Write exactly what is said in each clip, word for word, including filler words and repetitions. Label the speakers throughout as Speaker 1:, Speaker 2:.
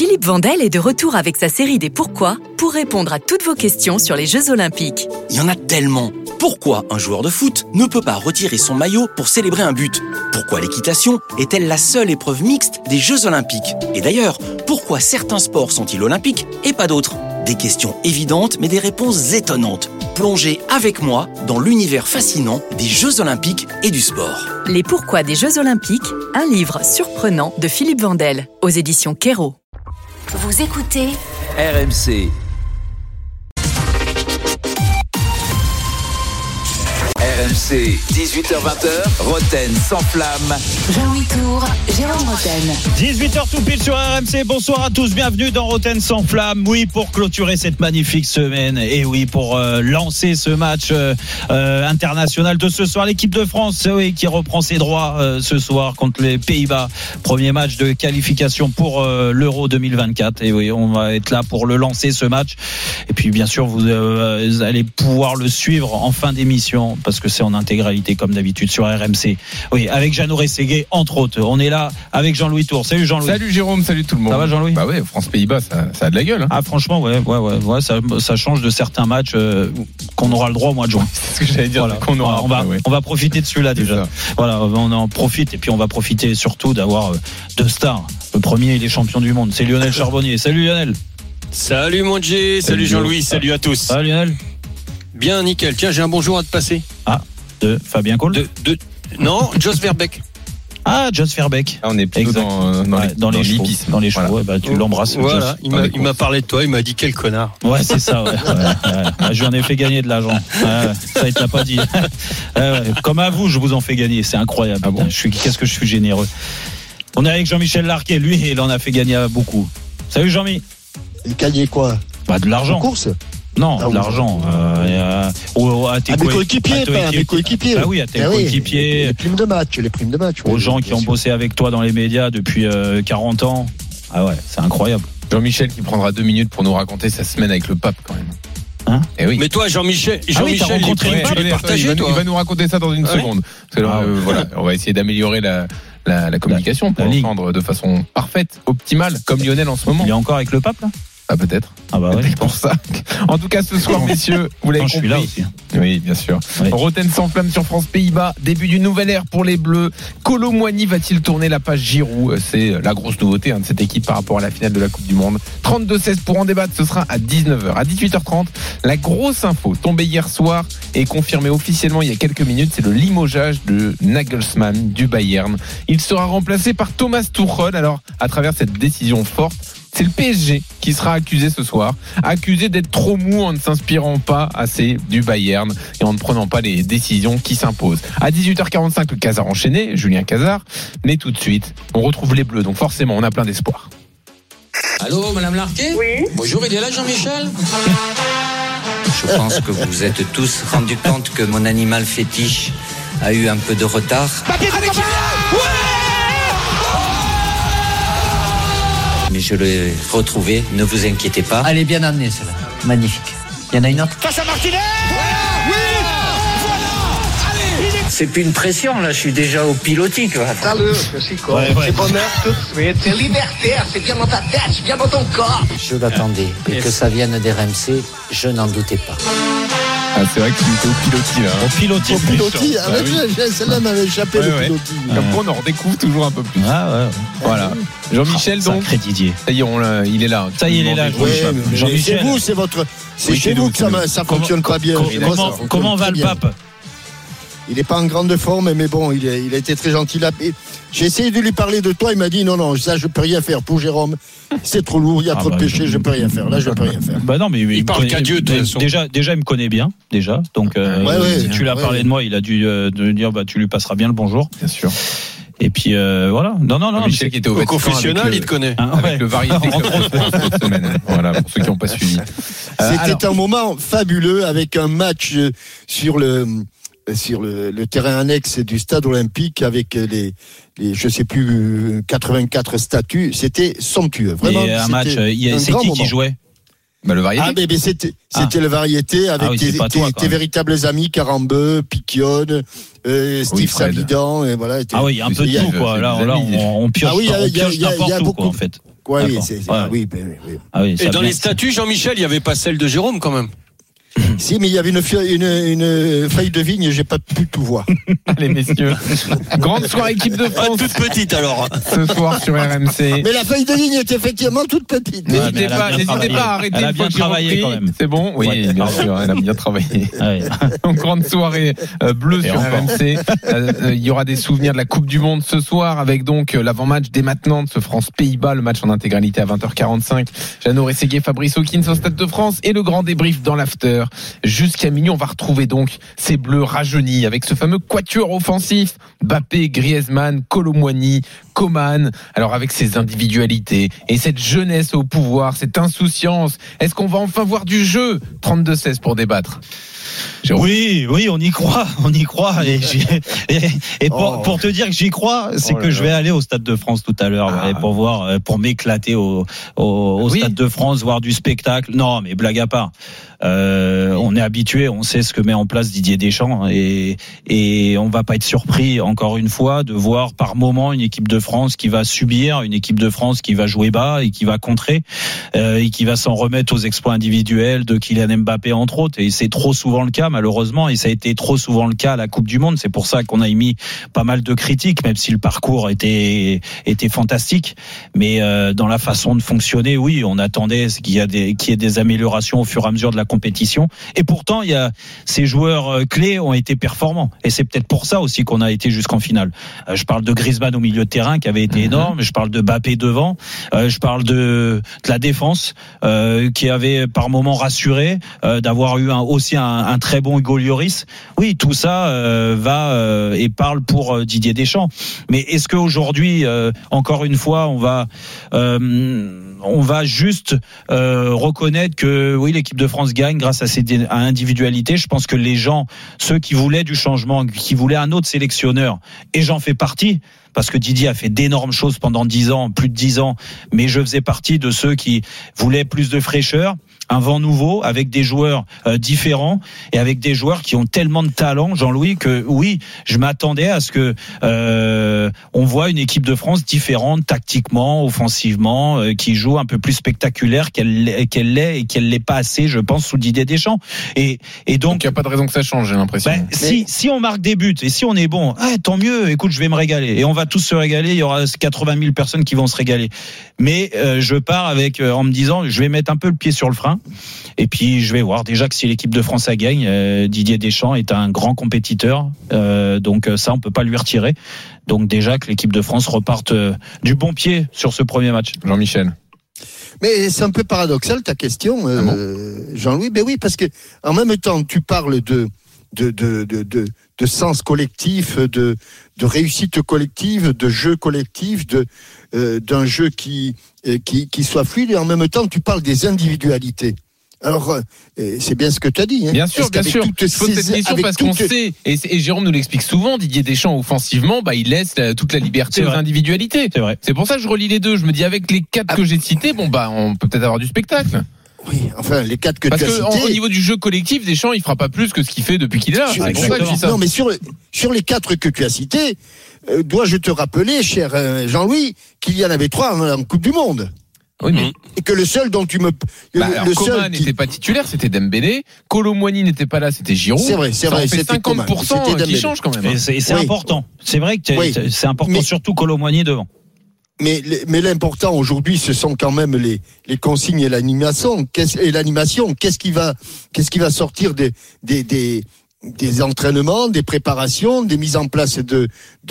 Speaker 1: Philippe Vandel est de retour avec sa série des Pourquoi pour répondre à toutes vos questions sur les Jeux Olympiques.
Speaker 2: Il y en a tellement. Pourquoi un joueur de foot ne peut pas retirer son maillot pour célébrer un but ? Pourquoi l'équitation est-elle la seule épreuve mixte des Jeux Olympiques ? Et d'ailleurs, pourquoi certains sports sont-ils olympiques et pas d'autres ? Des questions évidentes mais des réponses étonnantes. Plongez avec moi dans l'univers fascinant des Jeux Olympiques et du sport.
Speaker 1: Les Pourquoi des Jeux Olympiques, un livre surprenant de Philippe Vandel, aux éditions Kero.
Speaker 3: Vous écoutez
Speaker 4: R M C. R M C, dix-huit heures vingt, Roten sans flamme.
Speaker 3: Jean-Louis Tour, Jérôme Roten.
Speaker 5: dix-huit heures tout pile sur R M C. Bonsoir à tous, bienvenue dans Roten sans flamme. Oui, pour clôturer cette magnifique semaine et oui, pour euh, lancer ce match euh, euh, international de ce soir, l'équipe de France oui, qui reprend ses droits euh, ce soir contre les Pays-Bas. Premier match de qualification pour euh, l'Euro deux mille vingt-quatre. Et oui, on va être là pour le lancer ce match. Et puis bien sûr, vous, euh, vous allez pouvoir le suivre en fin d'émission parce que c'est en intégralité comme d'habitude sur R M C. Oui, avec Jeannot Rességuier entre autres. On est là avec Jean-Louis Tour. Salut Jean-Louis.
Speaker 6: Salut Jérôme, salut tout le monde.
Speaker 5: Ça va Jean-Louis ?
Speaker 6: Bah ouais, France-Pays-Bas, ça, ça a de la gueule. Hein.
Speaker 5: Ah franchement, ouais, ouais, ouais, ouais ça, ça change de certains matchs euh, qu'on aura le droit au mois de juin.
Speaker 6: C'est ce que j'allais dire.
Speaker 5: Voilà.
Speaker 6: Qu'on aura.
Speaker 5: On va,
Speaker 6: ouais.
Speaker 5: on va profiter de celui-là déjà. Voilà, on en profite et puis on va profiter surtout d'avoir euh, deux stars. Le premier, il est champion du monde. C'est Lionel Charbonnier. Salut Lionel.
Speaker 7: Salut mon G, salut, salut Jean-Louis, ah. salut à tous.
Speaker 5: Salut Lionel.
Speaker 7: Bien, nickel. Tiens, j'ai un bonjour à te passer.
Speaker 5: Ah, de Fabien Cole.
Speaker 7: De, de, non, Jos Verbeek.
Speaker 5: Ah, Jos Verbeek.
Speaker 6: Ah, on est plutôt dans, dans,
Speaker 5: ouais,
Speaker 6: les,
Speaker 5: dans,
Speaker 6: dans
Speaker 5: les chevaux. Dans les chevaux,
Speaker 6: voilà.
Speaker 5: ouais, bah, tu l'embrasses.
Speaker 7: Voilà, il m'a, il m'a parlé de toi, il m'a dit quel connard.
Speaker 5: Ouais, c'est ça, ouais. ouais, ouais. Je lui en ai fait gagner de l'argent. Ouais, ça, il te l'a pas dit. Ouais, ouais. Comme à vous, je vous en fais gagner. C'est incroyable. Ah bon je suis, qu'est-ce que je suis généreux. On est avec Jean-Michel Larquet. Lui, il en a fait gagner à beaucoup. Salut Jean-Mi.
Speaker 8: Et gagner quoi ?
Speaker 5: Bah, de l'argent.
Speaker 8: En course ?
Speaker 5: Non,
Speaker 8: ah,
Speaker 5: de l'argent. Euh, euh, à tes
Speaker 8: à mes coéquipiers, pas à mes coéquipiers.
Speaker 5: Ah oui, à tes
Speaker 8: ah
Speaker 5: coéquipiers.
Speaker 8: Oui, les primes de match, les primes de match.
Speaker 5: Aux
Speaker 8: oui,
Speaker 5: gens qui ont
Speaker 8: sûr.
Speaker 5: bossé avec toi dans les médias depuis euh, quarante ans. Ah ouais, c'est incroyable.
Speaker 6: Jean-Michel qui prendra deux minutes pour nous raconter sa semaine avec le pape quand même.
Speaker 5: Hein
Speaker 6: et oui.
Speaker 7: Mais toi, Jean-Michel, Jean-Michel,
Speaker 5: ah oui, rencontré
Speaker 7: les primes, tu les partagé,
Speaker 6: il, va,
Speaker 7: toi
Speaker 6: il va nous raconter ça dans une
Speaker 7: ouais.
Speaker 6: seconde. Parce que,
Speaker 5: ah,
Speaker 6: euh, voilà, on va essayer d'améliorer la, la, la communication
Speaker 5: la,
Speaker 6: pour
Speaker 5: la
Speaker 6: l'entendre de façon parfaite, optimale, comme Lionel en ce moment.
Speaker 5: Il est encore avec le pape là ?
Speaker 6: Ah peut-être.
Speaker 5: Ah bah ouais.
Speaker 6: Peut-être pour ça. En tout cas, ce soir, messieurs, vous l'avez
Speaker 5: non,
Speaker 6: compris.
Speaker 5: Je suis là aussi.
Speaker 6: Oui, bien sûr. Oui. Roten sans flamme sur France Pays-Bas. Début d'une nouvelle ère pour les Bleus. Kolo Muani va-t-il tourner la page Giroud ? C'est la grosse nouveauté hein, de cette équipe par rapport à la finale de la Coupe du Monde. trente-deux seize pour en débattre. Ce sera à dix-neuf heures. À dix-huit heures trente, la grosse info tombée hier soir et confirmée officiellement il y a quelques minutes, c'est le limogeage de Nagelsmann du Bayern. Il sera remplacé par Thomas Tuchel. Alors, à travers cette décision forte, c'est le P S G qui sera accusé ce soir, accusé d'être trop mou en ne s'inspirant pas assez du Bayern et en ne prenant pas les décisions qui s'imposent. À dix-huit heures quarante-cinq, le Cazard enchaîné, Julien Cazard, mais tout de suite, on retrouve les Bleus, donc forcément, on a plein d'espoir.
Speaker 9: Allô, Madame Larquet ?
Speaker 10: Oui.
Speaker 9: Bonjour, il est là, Jean-Michel ?
Speaker 11: Je pense que vous vous êtes tous rendu compte que mon animal fétiche a eu un peu de retard. Mais je l'ai retrouvé, ne vous inquiétez pas.
Speaker 12: Elle est bien amenée, celle-là. Magnifique. Il y en a une autre ?
Speaker 10: Face à Martinez. Oui. Voilà.
Speaker 11: C'est plus une pression, là, je suis déjà au pilotis, quoi.
Speaker 10: Salut, je suis quoi ouais, ouais. C'est bonheur tout de suite. C'est libertaire, c'est bien dans ta tête, c'est bien dans ton corps.
Speaker 12: Je l'attendais. Et que ça vienne des R M C, je n'en doutais pas.
Speaker 6: Ah, c'est vrai que tu étais au pilotis, là.
Speaker 5: Au pilotis.
Speaker 8: Au pilotis. Ah, oui. Celle-là m'avait échappé,
Speaker 6: ouais,
Speaker 8: le
Speaker 6: ouais.
Speaker 8: pilotis.
Speaker 6: Comme quoi, on en redécouvre toujours un peu plus.
Speaker 5: Ah, ouais.
Speaker 6: Voilà. Jean-Michel,
Speaker 5: ah,
Speaker 6: donc.
Speaker 5: Didier.
Speaker 6: Ça y est, on l'a, il est là.
Speaker 5: Ça y est, il est là.
Speaker 8: Ouais, Jean-Michel. C'est vous, c'est votre. C'est oui, chez vous que ça, ça fonctionne
Speaker 5: comment,
Speaker 8: pas bien.
Speaker 5: Comment, comment,
Speaker 8: ça
Speaker 5: comment va le pape ?
Speaker 8: Il n'est pas en grande forme, mais bon, il a, il a été très gentil là. J'ai essayé de lui parler de toi, il m'a dit non, non, ça je peux rien faire pour Jérôme. C'est trop lourd, il y a ah trop bah, de péchés, je peux rien faire. Là, je peux rien faire.
Speaker 5: Bah non, mais il,
Speaker 7: il parle qu'à Dieu.
Speaker 5: Déjà, déjà, il me connaît bien, déjà. Donc, euh,
Speaker 8: ouais, ouais,
Speaker 5: si tu l'as
Speaker 8: ouais,
Speaker 5: parlé
Speaker 8: ouais.
Speaker 5: de moi, il a dû euh, de dire, bah, tu lui passeras bien le bonjour.
Speaker 6: Bien sûr.
Speaker 5: Et puis euh, voilà. Non, non, non.
Speaker 6: Michel qui était au,
Speaker 7: au confessionnal, il te connaît.
Speaker 6: Ah, avec ouais. le variété cette semaine. Voilà, pour ceux qui n'ont pas suivi.
Speaker 8: Euh, C'était alors... un moment fabuleux avec un match sur le. sur le, le terrain annexe du stade olympique avec les, les je sais plus quatre-vingt-quatre statues, c'était somptueux vraiment.
Speaker 5: Et un match, il, c'est qui moment. qui jouait
Speaker 6: bah, le variété.
Speaker 8: Ah mais, mais c'était c'était ah. le variété avec ah oui, tes, toi, tes, tes véritables amis Carambeu, Piquione, euh, Steve oui, Savidan et voilà.
Speaker 5: Ah oui, il y a un peu de tout quoi. Là, là on, on pioche, ah oui, on pioche n'importe où quoi en fait.
Speaker 8: quoi, oui, c'est, c'est,
Speaker 5: ouais.
Speaker 8: oui, ben, oui.
Speaker 5: Ah oui,
Speaker 7: Et dans les statuts, Jean-Michel, il n'y avait pas celle de Jérôme quand même.
Speaker 8: Si, mais il y avait une, une, une feuille de vigne, j'ai pas pu tout voir.
Speaker 6: Allez, messieurs. Grande soirée équipe de France.
Speaker 7: Ah, toute petite alors.
Speaker 6: Ce soir sur R M C.
Speaker 8: Mais la feuille de vigne est effectivement toute petite.
Speaker 6: Ouais, n'hésitez pas, n'hésitez pas à arrêter
Speaker 5: elle a
Speaker 6: une fois
Speaker 5: bien
Speaker 6: que j'ai
Speaker 5: travaillé
Speaker 6: repris.
Speaker 5: quand même.
Speaker 6: C'est bon? Oui,
Speaker 5: Ouais,
Speaker 6: bien sûr, elle a bien travaillé.
Speaker 5: Ouais.
Speaker 6: Donc, grande soirée euh, bleue
Speaker 5: Et
Speaker 6: sur
Speaker 5: encore.
Speaker 6: R M C. Euh, euh, il y aura des souvenirs de la Coupe du Monde ce soir avec donc euh, l'avant-match dès maintenant de ce France-Pays-Bas, le match en intégralité à vingt heures quarante-cinq. Jeannot Rességuier, Fabrice Hawkins au Stade de France et le grand débrief dans l'after. Jusqu'à minuit, on va retrouver donc ces bleus rajeunis avec ce fameux quatuor offensif. Mbappé, Griezmann, Kolo Muani, Coman. Alors avec ces individualités et cette jeunesse au pouvoir, cette insouciance, est-ce qu'on va enfin voir du jeu? trente-deux seize pour débattre. Jérôme.
Speaker 5: Oui, oui, on y croit, on y croit. Et, j'y- et, et pour,
Speaker 8: Oh.
Speaker 5: pour te dire que j'y crois, c'est
Speaker 6: Oh
Speaker 5: que
Speaker 6: là
Speaker 5: je
Speaker 6: là.
Speaker 5: vais aller au Stade de France tout à l'heure
Speaker 6: Ah.
Speaker 5: ouais, pour voir, euh, pour m'éclater au, au, au
Speaker 6: Oui.
Speaker 5: Stade de France, voir du spectacle. Non, mais blague à part. Euh, on est habitué, on sait ce que met en place Didier Deschamps et, et on va pas être surpris encore une fois de voir par moment une équipe de France qui va subir, une équipe de France qui va jouer bas et qui va contrer euh, et qui va s'en remettre aux exploits individuels de Kylian Mbappé entre autres. Et c'est trop souvent le cas malheureusement et ça a été trop souvent le cas à la Coupe du Monde. C'est pour ça qu'on a émis pas mal de critiques, même si le parcours était était fantastique. Mais euh, dans la façon de fonctionner, oui, on attendait qu'il y a des qu'il y ait des améliorations au fur et à mesure de la compétition. Et pourtant, il y a ces joueurs euh, clés ont été performants. Et c'est peut-être pour ça aussi qu'on a été jusqu'en finale. Euh, je parle de Griezmann au milieu de terrain qui avait été
Speaker 6: Mhm.
Speaker 5: énorme. Je parle de Mbappé devant. Euh, je parle de, de la défense euh, qui avait par moments rassuré euh, d'avoir eu un, aussi un, un très bon Hugo Lloris. Oui, tout ça euh, va euh, et parle pour euh, Didier Deschamps. Mais est-ce qu'aujourd'hui, euh, encore une fois, on va euh, on va juste euh, reconnaître que oui, l'équipe de France gagne grâce à ses à individualités. Je pense que les gens, ceux qui voulaient du changement, qui voulaient un autre sélectionneur, et j'en fais partie, parce que Didier a fait d'énormes choses pendant dix ans, plus de dix ans, mais je faisais partie de ceux qui voulaient plus de fraîcheur, un vent nouveau, avec des joueurs euh, différents et avec des joueurs qui ont tellement de talent, Jean-Louis, que oui, je m'attendais à ce que euh, on voit une équipe de France différente tactiquement, offensivement, euh, qui joue un peu plus spectaculaire qu'elle qu'elle l'est et qu'elle l'est pas assez, je pense, sous Didier Deschamps. Et et donc,
Speaker 6: Donc il n'y a pas de raison que ça change, j'ai l'impression.
Speaker 5: ben, si, si on marque des buts et si on est bon, ah, tant mieux, écoute, je vais me régaler. Et on va tous se régaler, il y aura quatre-vingt mille personnes qui vont se régaler. Mais euh, je pars avec euh, en me disant, je vais mettre un peu le pied sur le frein. Et puis je vais voir déjà que si l'équipe de France a gagne, euh, Didier Deschamps est un grand compétiteur. Euh, donc ça, on peut pas lui retirer. Donc déjà que l'équipe de France reparte euh, du bon pied sur ce premier match.
Speaker 6: Jean-Michel.
Speaker 8: Mais c'est un peu paradoxal ta question, euh,
Speaker 6: Ah bon
Speaker 8: Jean-Louis. Ben oui, parce que en même temps, tu parles de de de de de, de sens collectif, de de réussite collective, de jeu collectif, de euh, d'un jeu qui euh, qui qui soit fluide. Et en même temps, tu parles des individualités. Alors, euh, c'est bien ce que tu as dit. Hein,
Speaker 6: Bien sûr, bien sûr. Je pose cette question parce qu'on
Speaker 8: toutes...
Speaker 6: sait, et, et Jérôme nous l'explique souvent, Didier Deschamps offensivement, bah, il laisse la, toute la liberté aux individualités.
Speaker 5: C'est vrai.
Speaker 6: C'est pour ça que je relis les deux. Je me dis, avec les quatre ah. que j'ai cités, bon, bah, on peut peut-être avoir du spectacle.
Speaker 8: Oui, enfin, les quatre que
Speaker 6: parce
Speaker 8: tu as
Speaker 6: cités. Parce
Speaker 8: cités...
Speaker 6: qu'au niveau du jeu collectif, Deschamps, il fera pas plus que ce qu'il fait depuis qu'il est là.
Speaker 8: Sur,
Speaker 6: c'est pour ça que je dis ça.
Speaker 8: Non, mais sur, sur les quatre que tu as cités, euh, dois-je te rappeler, cher euh, Jean-Louis, qu'il y en avait trois en, en Coupe du Monde.
Speaker 6: Oui, mais...
Speaker 8: Et que le seul dont tu me...
Speaker 6: Bah,
Speaker 8: le,
Speaker 6: alors,
Speaker 8: le
Speaker 6: Coman
Speaker 8: seul
Speaker 6: n'était
Speaker 8: qui...
Speaker 6: pas titulaire, c'était Dembélé. Kolo Muani n'était pas là, c'était Giroud.
Speaker 8: C'est vrai, c'est
Speaker 6: ça
Speaker 8: vrai.
Speaker 6: En fait cinquante pour cent qui change quand même.
Speaker 5: Et c'est, c'est oui. important. C'est vrai que oui. c'est important, mais... surtout Kolo Muani devant.
Speaker 8: Mais, mais l'important aujourd'hui, ce sont quand même les, les consignes et l'animation. Qu'est-ce, et l'animation, qu'est-ce qui va, qu'est-ce qui va sortir des, des, des, des entraînements, des préparations, des mises en place de,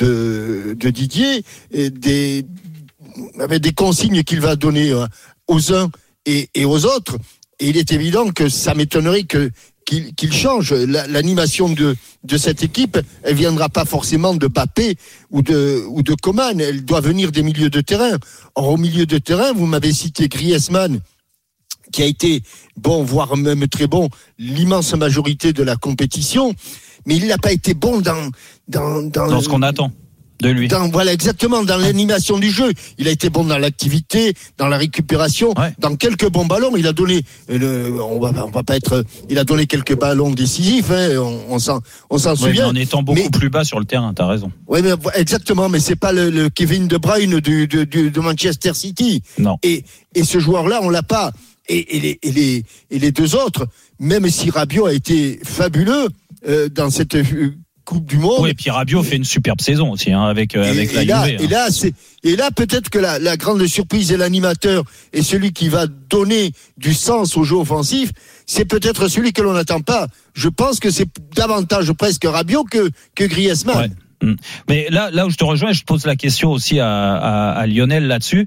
Speaker 8: de, de Didier, et des, avec des consignes qu'il va donner aux uns et, et aux autres. Et il est évident que ça m'étonnerait que, qu'il, qu'il change. La, l'animation de, de cette équipe, elle viendra pas forcément de Mbappé ou de, ou de Coman. Elle doit venir des milieux de terrain. Or, au milieu de terrain, vous m'avez cité Griezmann, qui a été bon, voire même très bon, l'immense majorité de la compétition. Mais il n'a pas été bon dans, dans, dans,
Speaker 5: dans ce qu'on attend. de lui.
Speaker 8: Dans, voilà, exactement, dans l'animation du jeu. Il a été bon dans l'activité, dans la récupération, ouais. dans quelques bons ballons. Il a donné, le, on va, on va pas être, il a donné quelques ballons décisifs, hein, on, on s'en, on s'en
Speaker 5: ouais,
Speaker 8: souvient.
Speaker 5: Mais en étant beaucoup mais, plus bas sur le terrain, t'as raison.
Speaker 8: Oui, mais exactement, mais c'est pas le, le Kevin De Bruyne du, du, du, de Manchester City.
Speaker 5: Non.
Speaker 8: Et, et ce joueur-là, on l'a pas. Et, et, les, et, les, et les deux autres, même si Rabiot a été fabuleux euh, dans cette euh, Coupe du Monde.
Speaker 5: Oui, et puis Rabiot fait une superbe saison aussi hein, avec, euh,
Speaker 8: et,
Speaker 5: avec la
Speaker 8: et là,
Speaker 5: Juve.
Speaker 8: Et là, c'est, et là, peut-être que la, la grande surprise et l'animateur et celui qui va donner du sens au jeu offensif, c'est peut-être celui que l'on n'attend pas. Je pense que c'est davantage presque Rabiot que, que Griezmann.
Speaker 5: Ouais. Mais là, là où je te rejoins, je te pose la question aussi à, à, à Lionel là-dessus,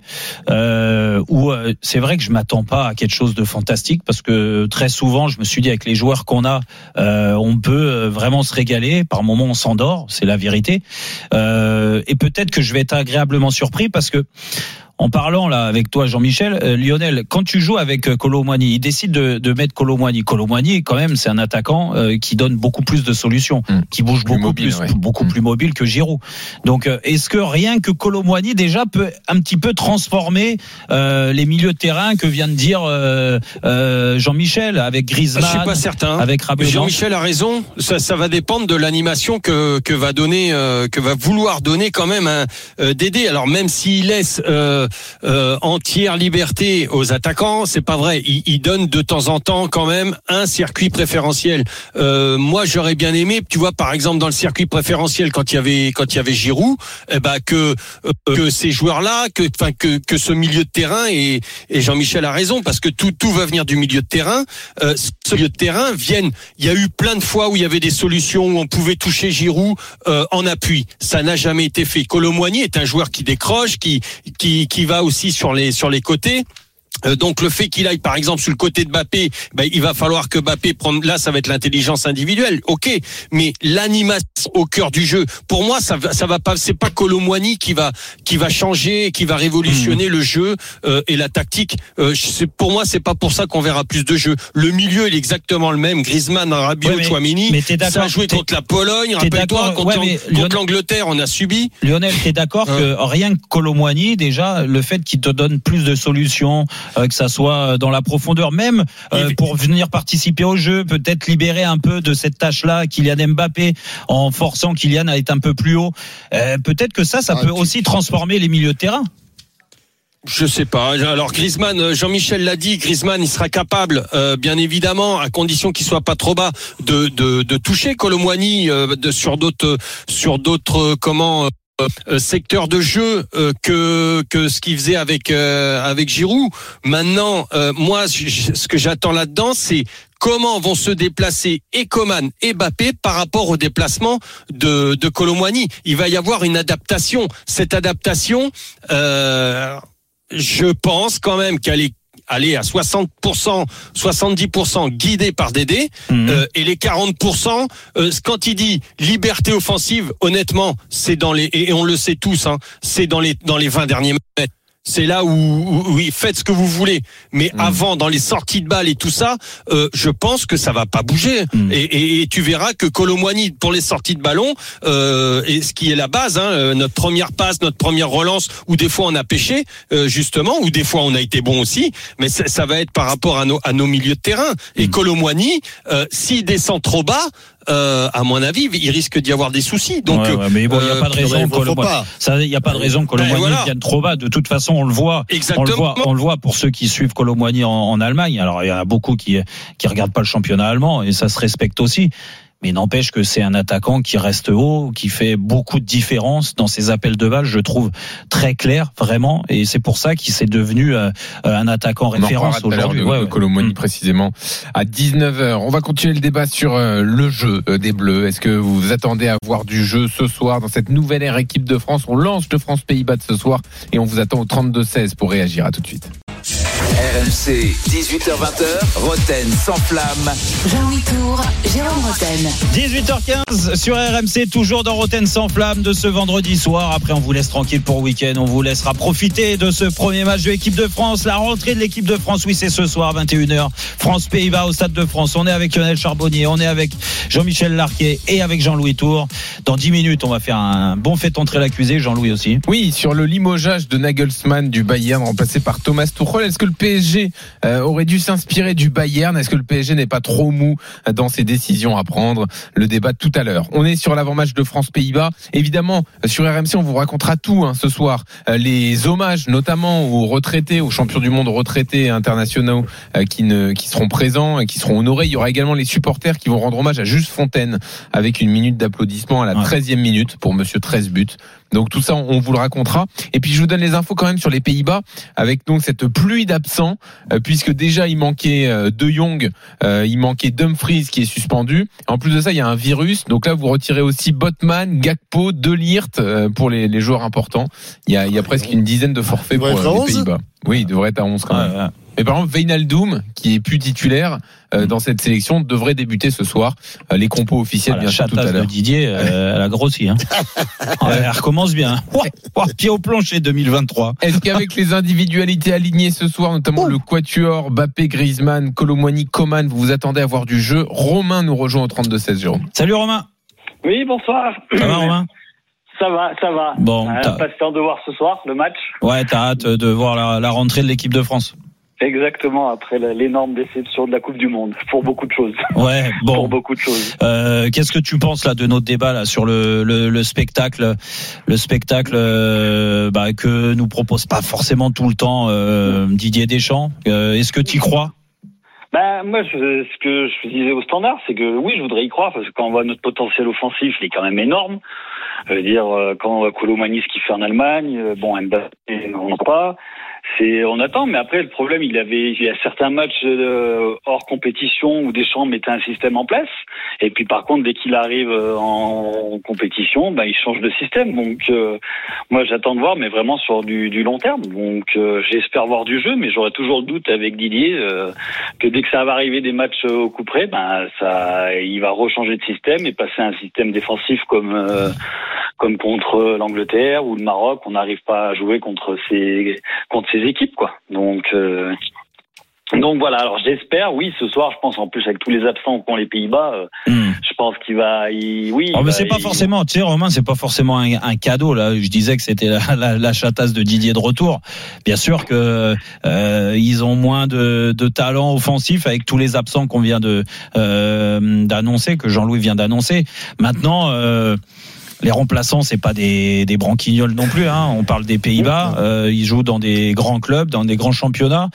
Speaker 5: euh, où euh, c'est vrai que je m'attends pas à quelque chose de fantastique parce que très souvent, je me suis dit avec les joueurs qu'on a, euh, on peut vraiment se régaler. Par moments, on s'endort, c'est la vérité. Euh, et peut-être que je vais être agréablement surpris parce que. En parlant là avec toi Jean-Michel, euh, Lionel, quand tu joues avec euh, Kolo Muani, il décide de, de mettre Kolo Muani. Kolo Muani, quand même, c'est un attaquant euh, qui donne beaucoup plus de solutions, mmh. qui bouge plus beaucoup mobile, plus, ouais. beaucoup mmh. plus mobile que Giroud. Donc, euh, est-ce que rien que Kolo Muani déjà peut un petit peu transformer euh, les milieux de terrain que vient de dire euh, euh, Jean-Michel avec Griezmann,
Speaker 7: je suis pas certain.
Speaker 5: Avec Rabiot.
Speaker 7: Jean-Michel a raison. Ça, ça va dépendre de l'animation que que va donner, euh, que va vouloir donner quand même un euh, Dédé. Alors même s'il laisse euh, Euh, entière liberté aux attaquants, c'est pas vrai. Il, il donne de temps en temps quand même un circuit préférentiel. Euh, moi, j'aurais bien aimé, tu vois, par exemple dans le circuit préférentiel quand il y avait quand il y avait Giroud, eh ben que euh, que ces joueurs-là, que enfin que que ce milieu de terrain et, et Jean-Michel a raison parce que tout tout va venir du milieu de terrain. Euh, ce milieu de terrain viennent. Il y a eu plein de fois où il y avait des solutions où on pouvait toucher Giroud euh, en appui. Ça n'a jamais été fait. Kolo Muani est un joueur qui décroche, qui qui qui va aussi sur les sur les côtés. Euh, donc le fait qu'il aille par exemple sur le côté de Mbappé, ben, il va falloir que Mbappé prenne, là ça va être l'intelligence individuelle, ok, mais l'animation au cœur du jeu, pour moi ça ça va pas, c'est pas Kolo Muani qui va qui va changer, qui va révolutionner mmh. le jeu euh, et la tactique. Euh, c'est, pour moi c'est pas pour ça qu'on verra plus de jeu. Le milieu il est exactement le même, Griezmann, Rabiot, ouais, Tchouaméni, ça a joué contre la Pologne, rappelle-toi contre, ouais, contre Lionel, l'Angleterre on a subi.
Speaker 5: Lionel, t'es d'accord hein. que rien que Kolo Muani déjà, le fait qu'il te donne plus de solutions, Euh, que ça soit dans la profondeur, même euh, pour venir participer au jeu, peut-être libérer un peu de cette tâche-là Kylian Mbappé en forçant Kylian à être un peu plus haut. Euh, peut-être que ça, ça ah, peut tu... aussi transformer les milieux de terrain.
Speaker 7: Je sais pas. Alors Griezmann, Jean-Michel l'a dit, Griezmann, il sera capable, euh, bien évidemment, à condition qu'il soit pas trop bas, de de, de toucher Kolo Muani euh, de, sur d'autres sur d'autres euh, comment. Euh, Euh, secteur de jeu euh, que que ce qu'il faisait avec euh, avec Giroud. Maintenant, euh, moi, j- ce que j'attends là-dedans, c'est comment vont se déplacer et Coman et Mbappé par rapport au déplacement de de Kolo Muani. Il va y avoir une adaptation. Cette adaptation, euh, je pense quand même qu'elle est aller à soixante pour cent, soixante-dix pour cent guidé par Dédé, mmh. euh, et les quarante pour cent, euh, quand il dit liberté offensive, honnêtement, c'est dans les, et on le sait tous, hein, c'est dans les, dans les vingt derniers mètres. C'est là où, où, oui, faites ce que vous voulez. Mais mmh. avant, dans les sorties de balles et tout ça, euh, je pense que ça va pas bouger. Mmh. Et, et, et tu verras que Kolo Muani, pour les sorties de ballon, euh, et ce qui est la base, hein, notre première passe, notre première relance, où des fois on a pêché, euh, justement, ou des fois on a été bon aussi, mais ça, ça va être par rapport à nos, à nos milieux de terrain. Et mmh. Kolo Muani, euh, s'il descend trop bas, Euh, à mon avis, il risque d'y avoir des soucis. Donc,
Speaker 5: ouais, ouais, mais bon, il n'y a pas de raison que il n'y a pas de raison que Kolo Muani voilà. vienne trop bas. De toute façon, on le voit, Exactement. on le voit, on le voit pour ceux qui suivent Kolo Muani en, en Allemagne. Alors, il y en a beaucoup qui qui regardent pas le championnat allemand et ça se respecte aussi. Mais n'empêche que c'est un attaquant qui reste haut, qui fait beaucoup de différence dans ses appels de balles, je trouve très clair, vraiment. Et c'est pour ça qu'il s'est devenu euh, un attaquant référence aujourd'hui.
Speaker 6: Ouais, ouais. Kolo Muani, mmh. précisément, à dix-neuf heures. On va continuer le débat sur euh, le jeu euh, des Bleus. Est-ce que vous vous attendez à voir du jeu ce soir dans cette nouvelle ère équipe de France? On lance le France-Pays-Bas de ce soir et on vous attend au trente-deux seize pour réagir. À tout de suite.
Speaker 4: R M C, dix-huit heures vingt, Roten sans flamme.
Speaker 3: Jean-Louis Tour, Jérôme Roten.
Speaker 5: dix-huit heures quinze sur R M C, toujours dans Roten sans flamme de ce vendredi soir. Après, on vous laisse tranquille pour le week-end. On vous laissera profiter de ce premier match de l'équipe de France. La rentrée de l'équipe de France, oui, c'est ce soir, vingt et une heures. France-Pays-Bas au Stade de France. On est avec Lionel Charbonnier, on est avec Jean-Michel Larquet et avec Jean-Louis Tour. Dans dix minutes, on va faire un bon fait entrer l'accusé. Jean-Louis aussi.
Speaker 6: Oui, sur le limogeage de Nagelsmann du Bayern, remplacé par Thomas Tuchel. Est-ce que le P S G euh, aurait dû s'inspirer du Bayern? Est-ce que le P S G n'est pas trop mou dans ses décisions à prendre? Le débat tout à l'heure. On est sur l'avant-match de France-Pays-Bas. Évidemment, sur R M C, on vous racontera tout hein, ce soir. Euh, les hommages, notamment aux retraités, aux champions du monde retraités internationaux euh, qui, ne, qui seront présents et qui seront honorés. Il y aura également les supporters qui vont rendre hommage à Juste Fontaine avec une minute d'applaudissement à la treizième minute pour Monsieur treize buts. Donc tout ça, on vous le racontera. Et puis je vous donne les infos quand même sur les Pays-Bas avec donc cette pluie d'absents, euh, puisque déjà il manquait euh, De Jong, euh, il manquait Dumfries qui est suspendu. En plus de ça, il y a un virus. Donc là, vous retirez aussi Botman, Gakpo, De Ligt euh, pour les, les joueurs importants. Il y a, il y a presque une dizaine de forfaits pour euh, les Pays-Bas. Oui, il devrait être à onze quand même. Ouais, ouais. Mais par exemple, Wijnaldum, qui est plus titulaire euh, dans cette sélection, devrait débuter ce soir. Euh, les compos officiels,
Speaker 5: ah,
Speaker 6: bien sûr, tout à l'heure.
Speaker 5: De Didier, euh, elle a grossi. Hein. Elle recommence bien. Oh, oh, pied au plancher deux mille vingt-trois.
Speaker 6: Est-ce qu'avec les individualités alignées ce soir, notamment oh. le quatuor, Mbappé, Griezmann, Kolo Muani, Coman, vous vous attendez à voir du jeu? Romain nous rejoint au trente-deux seize, Jérôme.
Speaker 5: Salut Romain.
Speaker 13: Oui, bonsoir.
Speaker 5: Ça va Romain?
Speaker 13: Ça va, ça va.
Speaker 5: Bon,
Speaker 13: euh, patient de voir ce soir le match.
Speaker 5: Ouais, t'as hâte de voir la, la rentrée de l'équipe de France.
Speaker 13: Exactement, après l'énorme déception de la Coupe du Monde, pour beaucoup de choses.
Speaker 5: Ouais, bon.
Speaker 13: Pour beaucoup de choses.
Speaker 5: Euh, qu'est-ce que tu penses là de notre débat là sur le, le, le spectacle, le spectacle euh, bah, que nous propose pas forcément tout le temps euh, Didier Deschamps. Euh, est-ce que tu y crois?
Speaker 13: Ben moi, je, ce que je disais au standard, c'est que oui, je voudrais y croire parce que quand on voit notre potentiel offensif, il est quand même énorme. Je veux dire, quand Kolo Muani ce qu'il fait en Allemagne, bon, Mbappé, on n'en pas. C'est, on attend, mais après le problème, il avait, il y a certains matchs euh, hors compétition où Deschamps mettait un système en place, et puis par contre dès qu'il arrive en compétition, ben il change de système. Donc euh, moi j'attends de voir, mais vraiment sur du, du long terme. Donc euh, j'espère voir du jeu, mais j'aurai toujours le doute avec Didier euh, que dès que ça va arriver des matchs au coup près, ben ça, il va rechanger de système et passer à un système défensif comme euh, comme contre l'Angleterre ou le Maroc. On n'arrive pas à jouer contre ces contre ces équipes, quoi. Donc, euh, donc voilà. Alors j'espère, oui, ce soir, je pense en plus avec tous les absents qu'ont les Pays-Bas, euh, mm. je pense qu'il va, il, oui.
Speaker 5: Oh, mais
Speaker 13: va,
Speaker 5: c'est pas
Speaker 13: il...
Speaker 5: forcément, tu sais, Romain, c'est pas forcément un, un cadeau là. Je disais que c'était la, la, la chatasse de Didier de retour. Bien sûr que euh, ils ont moins de, de talent offensif avec tous les absents qu'on vient de euh, d'annoncer, que Jean-Louis vient d'annoncer. Maintenant. Euh, Les remplaçants, c'est pas des, des branquignoles non plus. Hein. On parle des Pays-Bas. Euh, ils jouent dans des grands clubs, dans des grands championnats.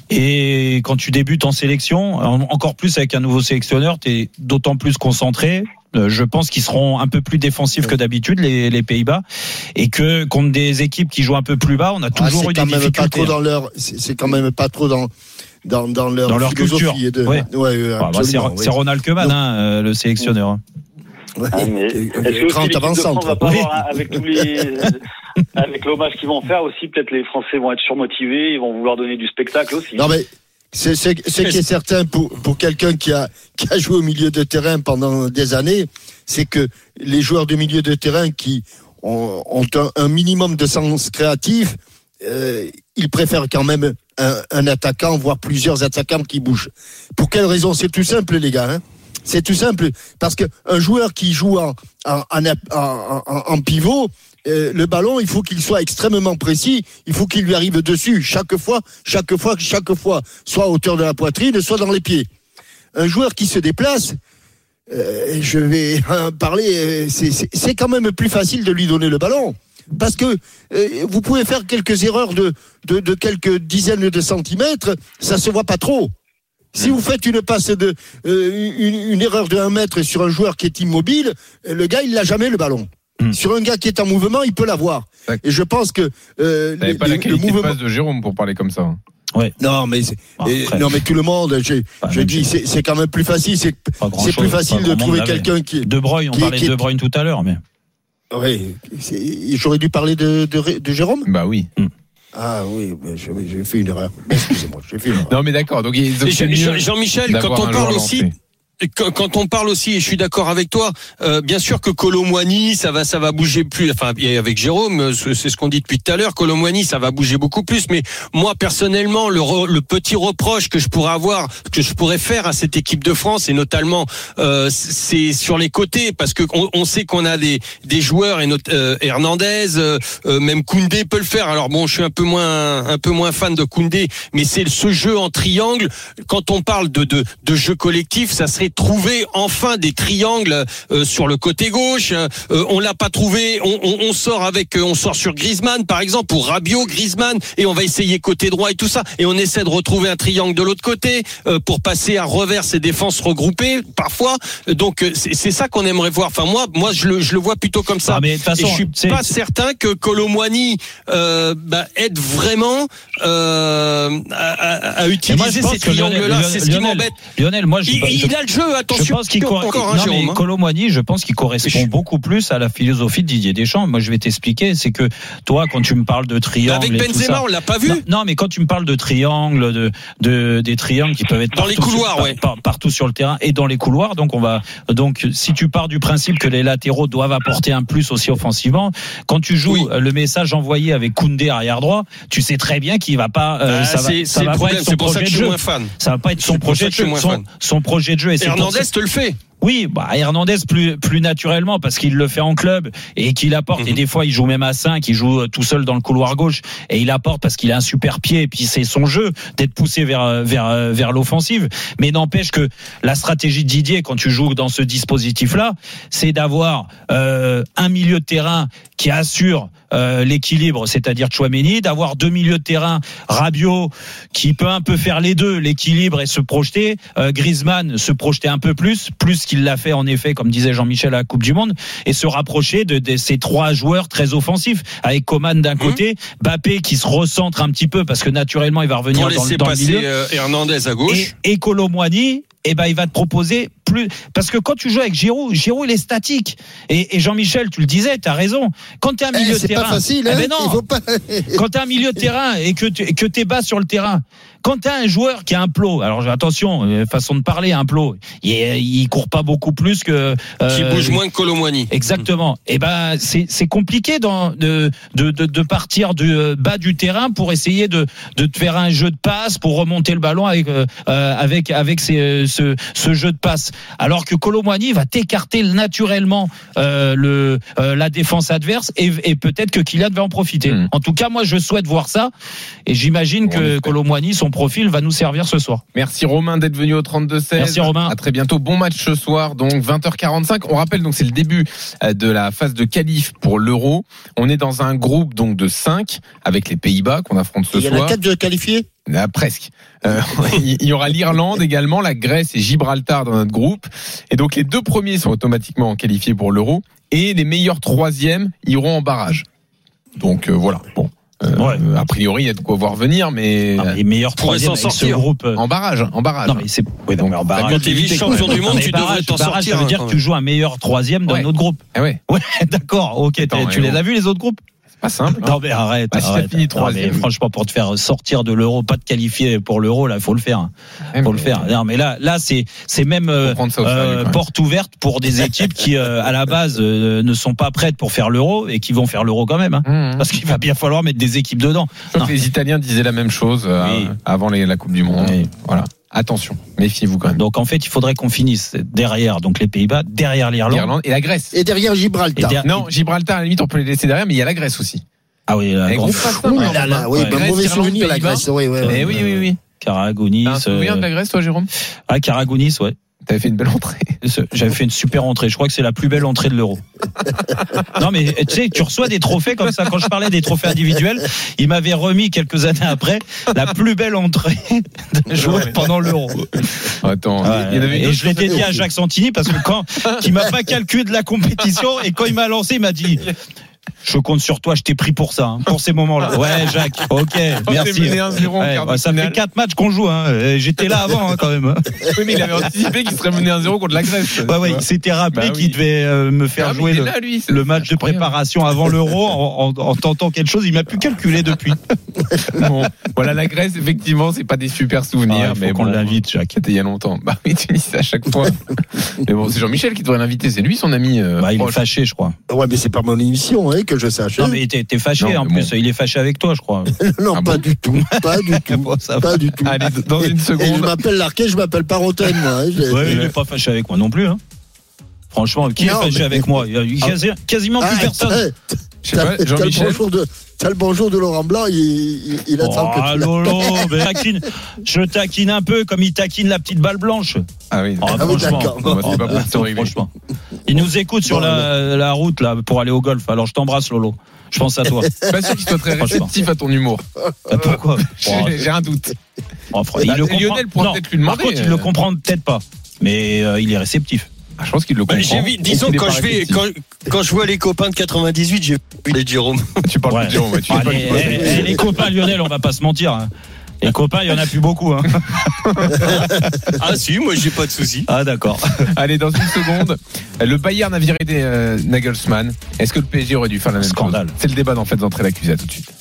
Speaker 5: Et quand tu débutes en sélection, encore plus avec un nouveau sélectionneur, t'es d'autant plus concentré. Euh, je pense qu'ils seront un peu plus défensifs que d'habitude, les, les Pays-Bas, et que contre des équipes qui jouent un peu plus bas, on a toujours ah, eu des difficultés.
Speaker 8: Pas trop dans leur, c'est, c'est quand même pas trop dans dans, dans leur,
Speaker 5: dans leur culture.
Speaker 8: De,
Speaker 5: ouais.
Speaker 8: Ouais, ouais,
Speaker 5: bah, c'est,
Speaker 8: oui.
Speaker 5: c'est Ronald Koeman, Donc, hein, le sélectionneur.
Speaker 8: Ouais.
Speaker 13: Ah, mais est-ce que l'équipe de France va pas oui. avoir, avec tous les, avec l'hommage qu'ils vont faire aussi, peut-être les Français vont être surmotivés, ils vont vouloir donner du spectacle aussi.
Speaker 8: Non mais c'est c'est c'est qui est certain pour pour quelqu'un qui a qui a joué au milieu de terrain pendant des années, c'est que les joueurs de milieu de terrain qui ont, ont un, un minimum de sens créatif, euh, ils préfèrent quand même un, un attaquant, voire plusieurs attaquants qui bougent. Pour quelle raison? C'est tout simple, les gars. Hein. C'est tout simple, parce que un joueur qui joue en, en, en, en, en pivot, euh, le ballon, il faut qu'il soit extrêmement précis, il faut qu'il lui arrive dessus chaque fois, chaque fois, chaque fois, soit à hauteur de la poitrine, soit dans les pieds. Un joueur qui se déplace, euh, je vais en parler, c'est, c'est, c'est quand même plus facile de lui donner le ballon. Parce que euh, vous pouvez faire quelques erreurs de, de, de quelques dizaines de centimètres, ça se voit pas trop. Si vous faites une passe de euh, une, une erreur de un mètre sur un joueur qui est immobile, le gars il l'a jamais le ballon. Mmh. Sur un gars qui est en mouvement, il peut l'avoir. D'accord. Et je pense que euh,
Speaker 6: les, pas la qualité le mouvement... de passe de Jérôme pour parler comme ça.
Speaker 5: Ouais.
Speaker 8: Non mais c'est, et, non mais tout le monde, j'ai, je dis c'est, c'est quand même plus facile, c'est, c'est plus facile de trouver quelqu'un qui.
Speaker 5: De Bruyne, on qui, parlait qui est... de De Bruyne tout à l'heure, mais.
Speaker 8: Oui, j'aurais dû parler de, de, de Jérôme.
Speaker 6: Bah oui. Mmh.
Speaker 8: Ah oui, mais j'ai, j'ai fait une erreur. Excusez-moi, j'ai fait une erreur.
Speaker 6: Non, mais d'accord. Donc, ils ont
Speaker 7: Jean- Jean-Michel, quand on parle aussi. Quand on parle aussi, et je suis d'accord avec toi, euh, bien sûr que Kolo Muani, ça va, ça va bouger plus. Enfin, avec Jérôme, c'est ce qu'on dit depuis tout à l'heure. Kolo Muani, ça va bouger beaucoup plus. Mais moi, personnellement, le, re, le petit reproche que je pourrais avoir, que je pourrais faire à cette équipe de France, et notamment, euh, c'est sur les côtés, parce que on, on sait qu'on a des des joueurs, et notre euh, Hernandez, euh, même Koundé peut le faire. Alors bon, je suis un peu moins un peu moins fan de Koundé, mais c'est ce jeu en triangle. Quand on parle de de, de jeu collectif, ça serait trouver enfin des triangles euh, sur le côté gauche. Euh, on l'a pas trouvé. On, on, on sort avec, euh, on sort sur Griezmann par exemple, pour Rabiot, Griezmann, et on va essayer côté droit et tout ça. Et on essaie de retrouver un triangle de l'autre côté euh, pour passer à revers ces défenses regroupées parfois. Donc euh, c'est, c'est ça qu'on aimerait voir. Enfin moi, moi je le, je le vois plutôt comme ça.
Speaker 5: Ah, mais de toute façon,
Speaker 7: et je suis
Speaker 5: c'est,
Speaker 7: pas
Speaker 5: c'est...
Speaker 7: certain que Kolo Muani euh, bah, aide vraiment euh, à, à, à utiliser ces triangles-là. C'est ce qui m'embête.
Speaker 5: Lionel, moi, je,
Speaker 7: il,
Speaker 5: je,
Speaker 7: il a le jeu. Attention,
Speaker 5: je pense qu'il cor...
Speaker 7: encore un
Speaker 5: non,
Speaker 7: Jérôme,
Speaker 5: mais
Speaker 7: hein.
Speaker 5: Kolo Muani, je pense qu'il correspond je... beaucoup plus à la philosophie de Didier Deschamps. Moi, je vais t'expliquer. C'est que toi, quand tu me parles de triangle,
Speaker 7: avec Benzema, ça, on l'a pas vu.
Speaker 5: Non, non, mais quand tu me parles de triangle, de, de des triangles qui peuvent être
Speaker 7: dans les couloirs,
Speaker 5: sur,
Speaker 7: ouais.
Speaker 5: par, partout sur le terrain et dans les couloirs. Donc, on va donc si tu pars du principe que les latéraux doivent apporter un plus aussi offensivement, quand tu joues oui. le message envoyé avec Koundé arrière droit, tu sais très bien qu'il va pas. Euh,
Speaker 7: ah,
Speaker 5: ça
Speaker 7: c'est,
Speaker 5: va,
Speaker 7: c'est
Speaker 5: ça va
Speaker 7: le problème.
Speaker 5: pas être son
Speaker 7: c'est pour
Speaker 5: projet
Speaker 7: ça que je
Speaker 5: de
Speaker 7: suis
Speaker 5: jeu.
Speaker 7: moins fan.
Speaker 5: Ça va pas être son
Speaker 7: c'est
Speaker 5: projet de jeu. Son, son projet de jeu. Et c'est
Speaker 7: Hernandez
Speaker 5: pour ça...
Speaker 7: te le fait.
Speaker 5: Oui, bah Hernandez plus plus naturellement parce qu'il le fait en club et qu'il apporte. Mmh. Et des fois, il joue même à cinq, il joue tout seul dans le couloir gauche et il apporte parce qu'il a un super pied. Et puis c'est son jeu d'être poussé vers vers vers l'offensive. Mais n'empêche que la stratégie de Didier quand tu joues dans ce dispositif-là, c'est d'avoir euh, un milieu de terrain qui assure euh, l'équilibre, c'est-à-dire Tchouaméni, d'avoir deux milieux de terrain, Rabiot qui peut un peu faire les deux, l'équilibre et se projeter, euh, Griezmann se projeter un peu plus, plus qu'il l'a fait en effet, comme disait Jean-Michel à la Coupe du Monde, et se rapprocher de, de ces trois joueurs très offensifs, avec Coman d'un mmh. côté, Mbappé qui se recentre un petit peu parce que naturellement il va revenir
Speaker 7: pour
Speaker 5: dans,
Speaker 7: laisser
Speaker 5: dans
Speaker 7: passer
Speaker 5: le milieu.
Speaker 7: Euh, Hernandez à gauche.
Speaker 5: Et, et Kolo Muani, eh ben il va te proposer plus, parce que quand tu joues avec Giroud, Giroud il est statique. Et, et Jean-Michel, tu le disais, t'as raison. Quand t'es un milieu
Speaker 8: eh,
Speaker 5: de
Speaker 8: c'est
Speaker 5: terrain,
Speaker 8: pas facile, hein,
Speaker 5: eh ben non.
Speaker 8: il faut pas...
Speaker 5: Quand t'es un milieu de terrain et que tu, que t'es bas sur le terrain, quand t'as un joueur qui a un plot, alors attention, façon de parler, un plot, il, il court pas beaucoup plus que
Speaker 7: euh, qui bouge moins que Kolo Muani.
Speaker 5: Exactement. Et ben c'est c'est compliqué dans, de, de de de partir du bas du terrain pour essayer de de te faire un jeu de passe pour remonter le ballon avec euh, avec avec ces, ce ce jeu de passe. Alors que Kolo Muani va t'écarter naturellement euh, le euh, la défense adverse et, et peut-être que Kylian va en profiter. Mmh. En tout cas, moi je souhaite voir ça et j'imagine bon, que Kolo Muani, son profil va nous servir ce soir.
Speaker 6: Merci Romain d'être venu au trente-deux seize.
Speaker 5: Merci Romain.
Speaker 6: À très bientôt. Bon match ce soir, donc vingt heures quarante-cinq. On rappelle donc c'est le début de la phase de qualif pour l'Euro. On est dans un groupe donc de cinq avec les Pays-Bas qu'on affronte ce soir.
Speaker 8: Il y en a quatre de qualifiés.
Speaker 6: Ah, presque. Euh, il y aura l'Irlande également, la Grèce et Gibraltar dans notre groupe. Et donc les deux premiers sont automatiquement qualifiés pour l'Euro et les meilleurs troisièmes iront en barrage. Donc euh, voilà. Bon. Euh, ouais. A priori, il y a de quoi voir venir, mais
Speaker 5: non, les meilleurs troisièmes avec ce groupe
Speaker 6: en barrage, en barrage.
Speaker 5: Non mais c'est oui, non, mais en barrage.
Speaker 7: Quand tu es vice-champion du monde, tu devrais t'en
Speaker 5: barrage,
Speaker 7: sortir.
Speaker 5: Ça veut dire que tu joues un meilleur troisième dans
Speaker 6: ouais.
Speaker 5: un autre groupe.
Speaker 6: Ah ouais.
Speaker 5: Ouais, d'accord. Ok. Attends, tu les as vus les autres groupes?
Speaker 6: Pas simple.
Speaker 5: Non mais arrête.
Speaker 6: Bah,
Speaker 5: arrête.
Speaker 6: Si fini troisième.
Speaker 5: Franchement, pour te faire sortir de l'Euro, pas te qualifier pour l'Euro, là, faut le faire. Ouais, faut le faire. Non, mais là, là, c'est, c'est même euh, euh, porte ouverte pour des équipes qui, euh, à la base, euh, ne sont pas prêtes pour faire l'Euro et qui vont faire l'Euro quand même, hein, mmh. parce qu'il va bien falloir mettre des équipes dedans.
Speaker 6: Les Italiens disaient la même chose euh, oui. avant les, la Coupe du Monde. Oui. Voilà. Attention, méfiez-vous quand même.
Speaker 5: Donc en fait, il faudrait qu'on finisse derrière donc les Pays-Bas, derrière l'Irlande,
Speaker 6: l'Irlande et la Grèce.
Speaker 8: Et derrière Gibraltar.
Speaker 6: Et der... Non, Gibraltar à la limite on peut les laisser derrière, mais il y a la Grèce aussi.
Speaker 5: Ah oui, la
Speaker 6: groupe
Speaker 8: oh là là, oui, ouais. bah, mauvais souvenir la Grèce, oui, oui,
Speaker 6: oui, oui, oui, oui.
Speaker 5: Karagounis.
Speaker 6: T'as un souvenir de la Grèce, toi, Jérôme?
Speaker 5: Ah, Karagounis, ouais.
Speaker 6: T'avais fait une belle entrée.
Speaker 5: J'avais fait une super entrée. Je crois que c'est la plus belle entrée de l'Euro. Non, mais tu sais, tu reçois des trophées comme ça. Quand je parlais des trophées individuels, il m'avait remis quelques années après la plus belle entrée d'un joueur pendant l'Euro.
Speaker 6: Attends.
Speaker 5: Ouais, il y en avait et je l'étais dit à Jacques Santini parce que quand il m'a pas calculé de la compétition et quand il m'a lancé, il m'a dit. Je compte sur toi, je t'ai pris pour ça, hein, pour ces moments-là. Ouais, Jacques, ok, merci.
Speaker 6: un zéro en
Speaker 5: Ouais,
Speaker 6: quart de
Speaker 5: ouais, ça
Speaker 6: finale.
Speaker 5: fait quatre matchs qu'on joue, hein. J'étais là avant, hein, quand même.
Speaker 6: Oui, mais il avait anticipé qu'il serait mené un zéro contre la Grèce.
Speaker 5: Ouais, ouais, il s'était rappelé
Speaker 6: Bah oui.
Speaker 5: qu'il devait euh, me faire
Speaker 6: Ah, mais
Speaker 5: jouer
Speaker 6: il est
Speaker 5: le,
Speaker 6: là, lui, c'est-
Speaker 5: le match
Speaker 6: c'est
Speaker 5: de préparation avant l'Euro en, en, en tentant quelque chose. Il m'a pu calculer depuis.
Speaker 6: Bon, voilà, la Grèce, effectivement, c'est pas des super souvenirs.
Speaker 5: Ah, il faut
Speaker 6: mais
Speaker 5: qu'on
Speaker 6: bon,
Speaker 5: l'invite, Jacques.
Speaker 6: C'était il y a longtemps. Bah oui, tu dis ça à chaque fois. Mais bon, c'est Jean-Michel qui devrait l'inviter. C'est lui, son ami. Euh,
Speaker 5: Bah, il est
Speaker 6: proche.
Speaker 5: fâché, je crois.
Speaker 8: Ouais, mais c'est pas mon émission, hein, que je sache.
Speaker 5: Non,
Speaker 8: hein.
Speaker 5: mais t'es, t'es fâché,
Speaker 6: Non,
Speaker 5: en
Speaker 6: mais
Speaker 5: plus.
Speaker 6: bon.
Speaker 5: Il est fâché avec toi, je crois.
Speaker 8: non,
Speaker 6: Ah
Speaker 8: pas
Speaker 6: bon
Speaker 8: du tout. Pas du tout.
Speaker 5: Bon, ça va.
Speaker 8: Pas du tout.
Speaker 6: Allez, dans une
Speaker 8: Et je
Speaker 6: seconde.
Speaker 8: m'appelle Larquet, je m'appelle pas Roten, moi. hein. Je-
Speaker 5: Ouais, il n'est pas fâché avec moi non plus, hein. Franchement, qui
Speaker 8: Non,
Speaker 5: est fâché
Speaker 8: mais-
Speaker 5: avec moi? Il y a eu quasi- quasiment plus
Speaker 8: Ah,
Speaker 5: personne.
Speaker 8: hey,
Speaker 6: Je sais
Speaker 8: T'as
Speaker 6: pas,
Speaker 8: t'as le
Speaker 6: Jean-Michel.
Speaker 8: bonjour de, t'as le bonjour de Laurent Blanc, il, il, il attend
Speaker 5: Oh,
Speaker 8: que tu
Speaker 5: Lolo, mais taquine, je taquine un peu comme il taquine la petite balle blanche.
Speaker 6: Ah oui.
Speaker 5: Oh,
Speaker 8: Ah oui,
Speaker 5: franchement,
Speaker 8: d'accord.
Speaker 6: Bon, bah, c'est pas
Speaker 5: Oh,
Speaker 6: pour se régler.
Speaker 5: franchement. Il nous écoute sur
Speaker 8: Bon,
Speaker 5: la, la route là pour aller au golf. Alors je t'embrasse, Lolo. Je pense à toi.
Speaker 6: Je suis pas sûr qu'il soit très
Speaker 5: Franchement.
Speaker 6: réceptif à ton humour.
Speaker 5: Euh, Pourquoi Oh,
Speaker 6: J'ai j'ai un doute.
Speaker 5: oh, fra- il
Speaker 6: Bah,
Speaker 5: le
Speaker 6: Lionel
Speaker 5: comprend.
Speaker 6: pourra
Speaker 5: Non,
Speaker 6: peut-être lui
Speaker 5: par
Speaker 6: demander,
Speaker 5: contre, il le
Speaker 6: euh.
Speaker 5: comprend peut-être pas, mais euh, il est réceptif.
Speaker 6: Ah, je pense qu'il le
Speaker 7: Bah,
Speaker 6: comprend.
Speaker 7: j'ai vu, disons,
Speaker 6: Il est
Speaker 7: quand
Speaker 6: pas
Speaker 7: je, vais,
Speaker 6: réceptif.
Speaker 7: quand, quand je vois les copains de quatre-vingt-dix-huit, j'ai vu les Jérôme.
Speaker 6: Tu parles
Speaker 5: Ouais.
Speaker 6: de Jérôme, ouais, tu dis
Speaker 5: Ah,
Speaker 6: pas
Speaker 5: les,
Speaker 6: qu'il passe.
Speaker 5: eh, eh, les copains Lionel, on va pas se mentir. hein. Les copains, il y en a plus beaucoup. Hein.
Speaker 7: Ah si, moi j'ai pas de soucis.
Speaker 5: Ah d'accord.
Speaker 6: Allez, dans une seconde, le Bayern a viré des euh, Nagelsmann. Est-ce que le P S G aurait dû faire la même
Speaker 5: Scandale.
Speaker 6: chose? C'est le débat dans Faites entrer l'accusé. À tout de suite.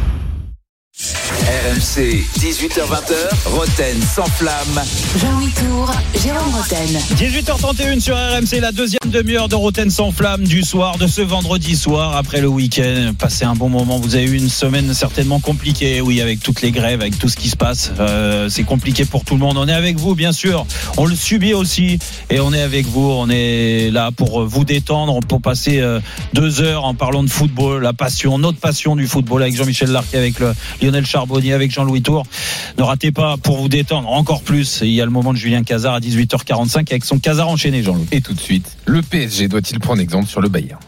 Speaker 4: R M C, dix-huit heures vingt, Roten sans flamme.
Speaker 3: Jean-Louis Tour, Jérôme Roten.
Speaker 5: dix-huit heures trente et un sur R M C, la deuxième demi-heure de Roten sans flamme du soir, de ce vendredi soir, après le week-end. Passez un bon moment. Vous avez eu une semaine certainement compliquée, oui, avec toutes les grèves, avec tout ce qui se passe. Euh, c'est compliqué pour tout le monde. On est avec vous, bien sûr. On le subit aussi. Et on est avec vous. On est là pour vous détendre, pour passer euh, deux heures en parlant de football, la passion, notre passion du football, avec Jean-Michel Larquet, avec le Lionel Charbonnier, avec Jean-Louis Tour. Ne ratez pas, pour vous détendre encore plus, il y a le moment de Julien Cazard à dix-huit heures quarante-cinq avec son Cazard enchaîné, Jean-Louis.
Speaker 6: Et tout de suite, le P S G doit-il prendre exemple sur le Bayern?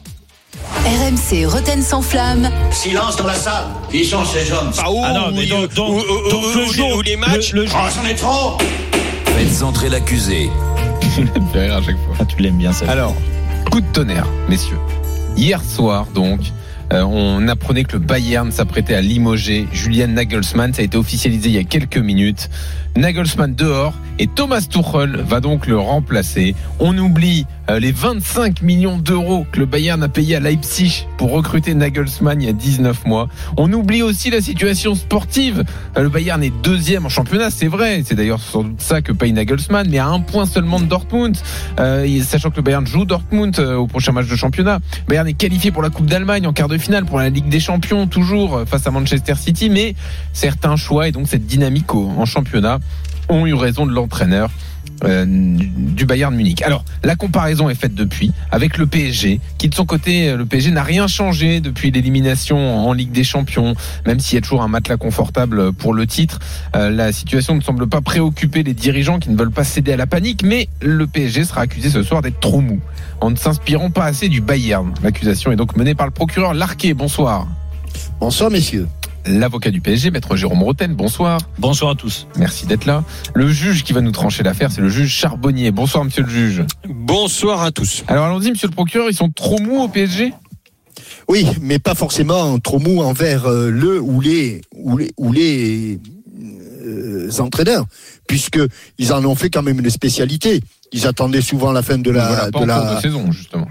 Speaker 3: R M C Roten sans flamme.
Speaker 10: Silence dans la salle. Qui sont ces hommes?
Speaker 7: Ah, ou,
Speaker 5: Ah non, mais donc, donc,
Speaker 7: ou- ou-
Speaker 5: donc
Speaker 7: ou-
Speaker 5: le
Speaker 7: ou-
Speaker 5: jour,
Speaker 7: ou les matchs.
Speaker 5: le, le jour-
Speaker 10: Oh, c'en est trop.
Speaker 4: Faites entrer l'accusé.
Speaker 6: Tu me fais rire à chaque fois.
Speaker 5: Ah, tu l'aimes bien ça.
Speaker 6: Alors, coup de tonnerre, messieurs. Hier soir, donc, euh, on apprenait que le Bayern s'apprêtait à limoger Julian Nagelsmann. Ça a été officialisé il y a quelques minutes. Nagelsmann dehors et Thomas Tuchel va donc le remplacer. On oublie euh, les vingt-cinq millions d'euros que le Bayern a payé à Leipzig pour recruter Nagelsmann il y a dix-neuf mois. On oublie aussi la situation sportive. Euh, le Bayern est deuxième en championnat, c'est vrai. C'est d'ailleurs sans doute ça que paye Nagelsmann, mais à un point seulement de Dortmund. Euh, sachant que le Bayern joue Dortmund euh, au prochain match de championnat. Le Bayern est qualifié pour la Coupe d'Allemagne en quart de finale, pour la Ligue des Champions, toujours euh, face à Manchester City. Mais certains choix et donc cette dynamique au, en championnat ont eu raison de l'entraîneur euh, du Bayern Munich. Alors, la comparaison est faite depuis avec le P S G, qui de son côté, le P S G n'a rien changé depuis l'élimination en Ligue des Champions, même s'il y a toujours un matelas confortable pour le titre. Euh, la situation ne semble pas préoccuper les dirigeants qui ne veulent pas céder à la panique, mais le P S G sera accusé ce soir d'être trop mou, en ne s'inspirant pas assez du Bayern. L'accusation est donc menée par le procureur Larquet. Bonsoir.
Speaker 8: Bonsoir, messieurs.
Speaker 6: L'avocat du P S G, maître Jérôme Roten, bonsoir.
Speaker 5: Bonsoir à tous.
Speaker 6: Merci d'être là. Le juge qui va nous trancher l'affaire, c'est le juge Charbonnier. Bonsoir, monsieur le juge.
Speaker 7: Bonsoir à tous.
Speaker 6: Alors allons-y, monsieur le procureur, ils sont trop mous au P S G?
Speaker 8: Oui, mais pas forcément trop mou envers euh, le ou les ou les, ou les euh, entraîneurs, puisque ils en ont fait quand même une spécialité. Ils attendaient souvent la fin de la
Speaker 6: Voilà, pas
Speaker 8: de
Speaker 6: en
Speaker 8: la
Speaker 6: cours de saison, justement.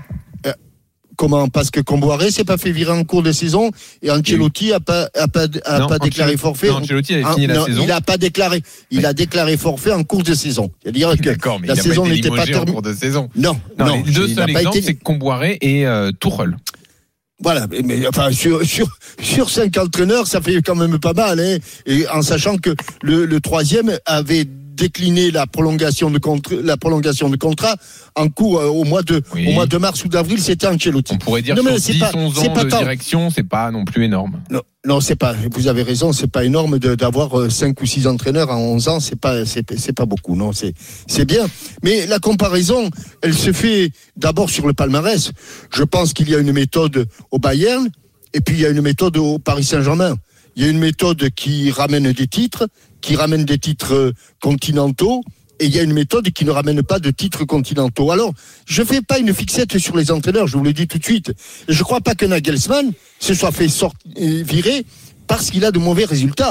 Speaker 8: Comment? Parce que Comboiré s'est pas fait virer en cours de saison et Ancelotti a pas a pas a
Speaker 6: Non,
Speaker 8: pas déclaré
Speaker 6: Ancel-
Speaker 8: forfait.
Speaker 6: non, Ancelotti avait fini
Speaker 8: Ah,
Speaker 6: la
Speaker 8: non,
Speaker 6: saison.
Speaker 8: Il a pas déclaré. Il
Speaker 6: Mais-
Speaker 8: a déclaré forfait en cours de saison. C'est-à-dire que
Speaker 6: D'accord, mais
Speaker 8: la
Speaker 6: il a
Speaker 8: saison
Speaker 6: pas été
Speaker 8: n'était pas
Speaker 6: limogé en
Speaker 8: terminée.
Speaker 6: cours de saison.
Speaker 8: Non,
Speaker 6: Non,
Speaker 8: non.
Speaker 6: les deux
Speaker 8: il n'a
Speaker 6: seuls
Speaker 8: pas
Speaker 6: exemples,
Speaker 8: été-
Speaker 6: c'est Comboiré et euh, Tuchel.
Speaker 8: Voilà, mais, mais, enfin sur sur sur cinq entraîneurs, ça fait quand même pas mal, hein. Et en sachant que le, le troisième avait décliné la prolongation de contrat, la prolongation de contrat en cours euh, au mois de
Speaker 6: Oui.
Speaker 8: au mois de mars ou d'avril, c'était Ancelotti.
Speaker 6: On pourrait dire
Speaker 8: Non,
Speaker 6: que
Speaker 8: mais
Speaker 6: sur
Speaker 8: c'est
Speaker 6: dix,
Speaker 8: pas-
Speaker 6: onze
Speaker 8: c'est
Speaker 6: ans
Speaker 8: pas
Speaker 6: de
Speaker 8: tant.
Speaker 6: direction, c'est pas non plus énorme.
Speaker 8: Non, non, c'est pas. Vous avez raison, c'est pas énorme de, d'avoir euh, cinq ou six entraîneurs en onze ans. C'est pas, c'est, c'est pas beaucoup. Non, c'est, c'est bien. Mais la comparaison, elle se fait d'abord sur le palmarès. Je pense qu'il y a une méthode au Bayern et puis il y a une méthode au Paris Saint-Germain. Il y a une méthode qui ramène des titres, qui ramène des titres euh, continentaux et il y a une méthode qui ne ramène pas de titres continentaux. Alors, je fais pas une fixette sur les entraîneurs, je vous le dis tout de suite. Je crois pas que Nagelsmann se soit fait sortir, virer parce qu'il a de mauvais résultats.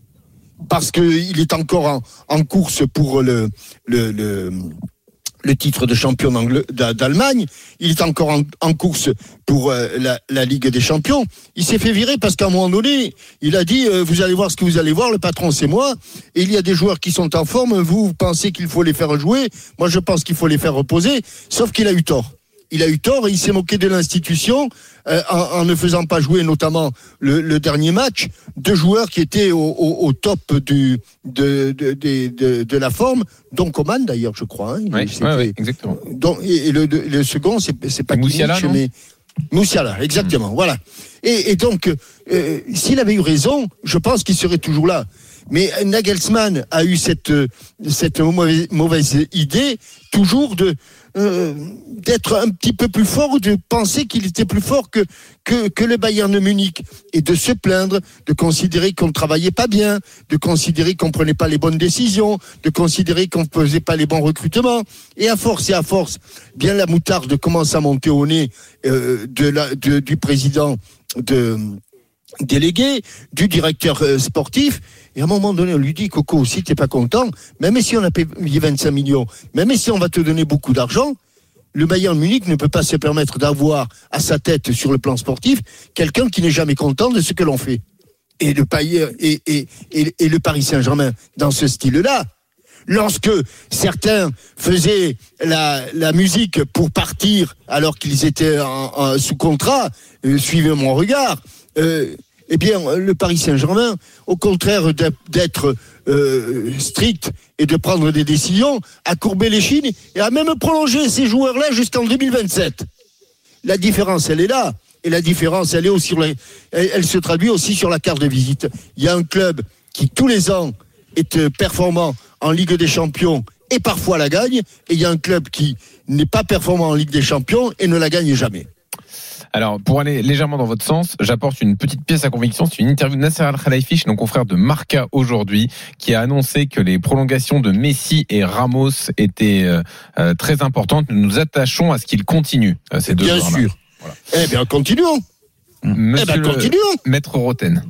Speaker 8: Parce qu'il est encore en, en course pour le, le, le, le titre de champion d'Allemagne. Il est encore en, en course pour euh, la, la Ligue des Champions. Il s'est fait virer parce qu'à un moment donné, il a dit euh, vous allez voir ce que vous allez voir, le patron c'est moi. Et il y a des joueurs qui sont en forme. Vous, vous pensez qu'il faut les faire jouer. Moi, je pense qu'il faut les faire reposer. Sauf qu'il a eu tort. Il a eu tort et il s'est moqué de l'institution euh, en, en ne faisant pas jouer notamment le, le dernier match deux joueurs qui étaient au, au, au top du, de, de, de, de, de la forme, dont Coman d'ailleurs je crois. Hein,
Speaker 6: oui, ouais, ouais, exactement.
Speaker 8: Donc, et, et le, le second c'est, c'est pas
Speaker 6: Moussiala,
Speaker 8: Kimmich, mais Moussiala, exactement. Mmh. Voilà. Et, et donc euh, s'il avait eu raison, je pense qu'il serait toujours là. Mais Nagelsmann a eu cette cette mauvaise, mauvaise idée toujours de euh, d'être un petit peu plus fort, de penser qu'il était plus fort que que que le Bayern Munich et de se plaindre, de considérer qu'on ne travaillait pas bien, de considérer qu'on prenait pas les bonnes décisions, de considérer qu'on ne faisait pas les bons recrutements. Et à force et à force, bien la moutarde commence à monter au nez euh, de la de, du président de délégué, du directeur euh, sportif, et à un moment donné on lui dit Coco, si t'es pas content, même si on a payé vingt-cinq millions, même si on va te donner beaucoup d'argent, le Bayern Munich ne peut pas se permettre d'avoir à sa tête sur le plan sportif quelqu'un qui n'est jamais content de ce que l'on fait. Et le, et, et, et, et le Paris Saint-Germain dans ce style-là, lorsque certains faisaient la, la musique pour partir alors qu'ils étaient en, en, sous contrat, euh, suivez mon regard, Euh, eh bien, le Paris Saint-Germain, au contraire d'être euh, strict et de prendre des décisions, a courbé l'échine et a même prolongé ces joueurs-là jusqu'en deux mille vingt-sept. La différence, elle est là. Et la différence, elle est aussi, elle, elle se traduit aussi sur la carte de visite. Il y a un club qui, tous les ans, est performant en Ligue des Champions et parfois la gagne. Et il y a un club qui n'est pas performant en Ligue des Champions et ne la gagne jamais.
Speaker 6: Alors, pour aller légèrement dans votre sens, j'apporte une petite pièce à conviction. C'est une interview de Nasser Al-Khelaifi, nos confrères de Marca aujourd'hui, qui a annoncé que les prolongations de Messi et Ramos étaient euh, très importantes. Nous nous attachons à ce qu'ils continuent, ces deux joueurs-là.
Speaker 8: Bien sûr. Voilà. Eh bien, continuons.
Speaker 6: Monsieur
Speaker 8: eh bien, continuons.
Speaker 6: Maître Roten.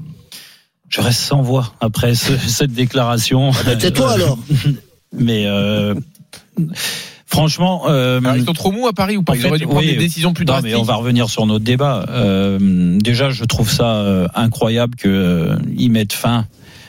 Speaker 5: Je reste sans voix après ce, cette déclaration.
Speaker 8: Ah ben, tais-toi
Speaker 5: euh,
Speaker 8: alors.
Speaker 5: Mais... Euh, Franchement, euh,
Speaker 6: alors, ils sont trop mous à Paris ou pas? Ils fait, auraient dû prendre oui, des décisions plus drastiques.
Speaker 5: Non, mais on va revenir sur notre débat. Euh, déjà, je trouve ça euh, incroyable qu'ils euh, mettent fin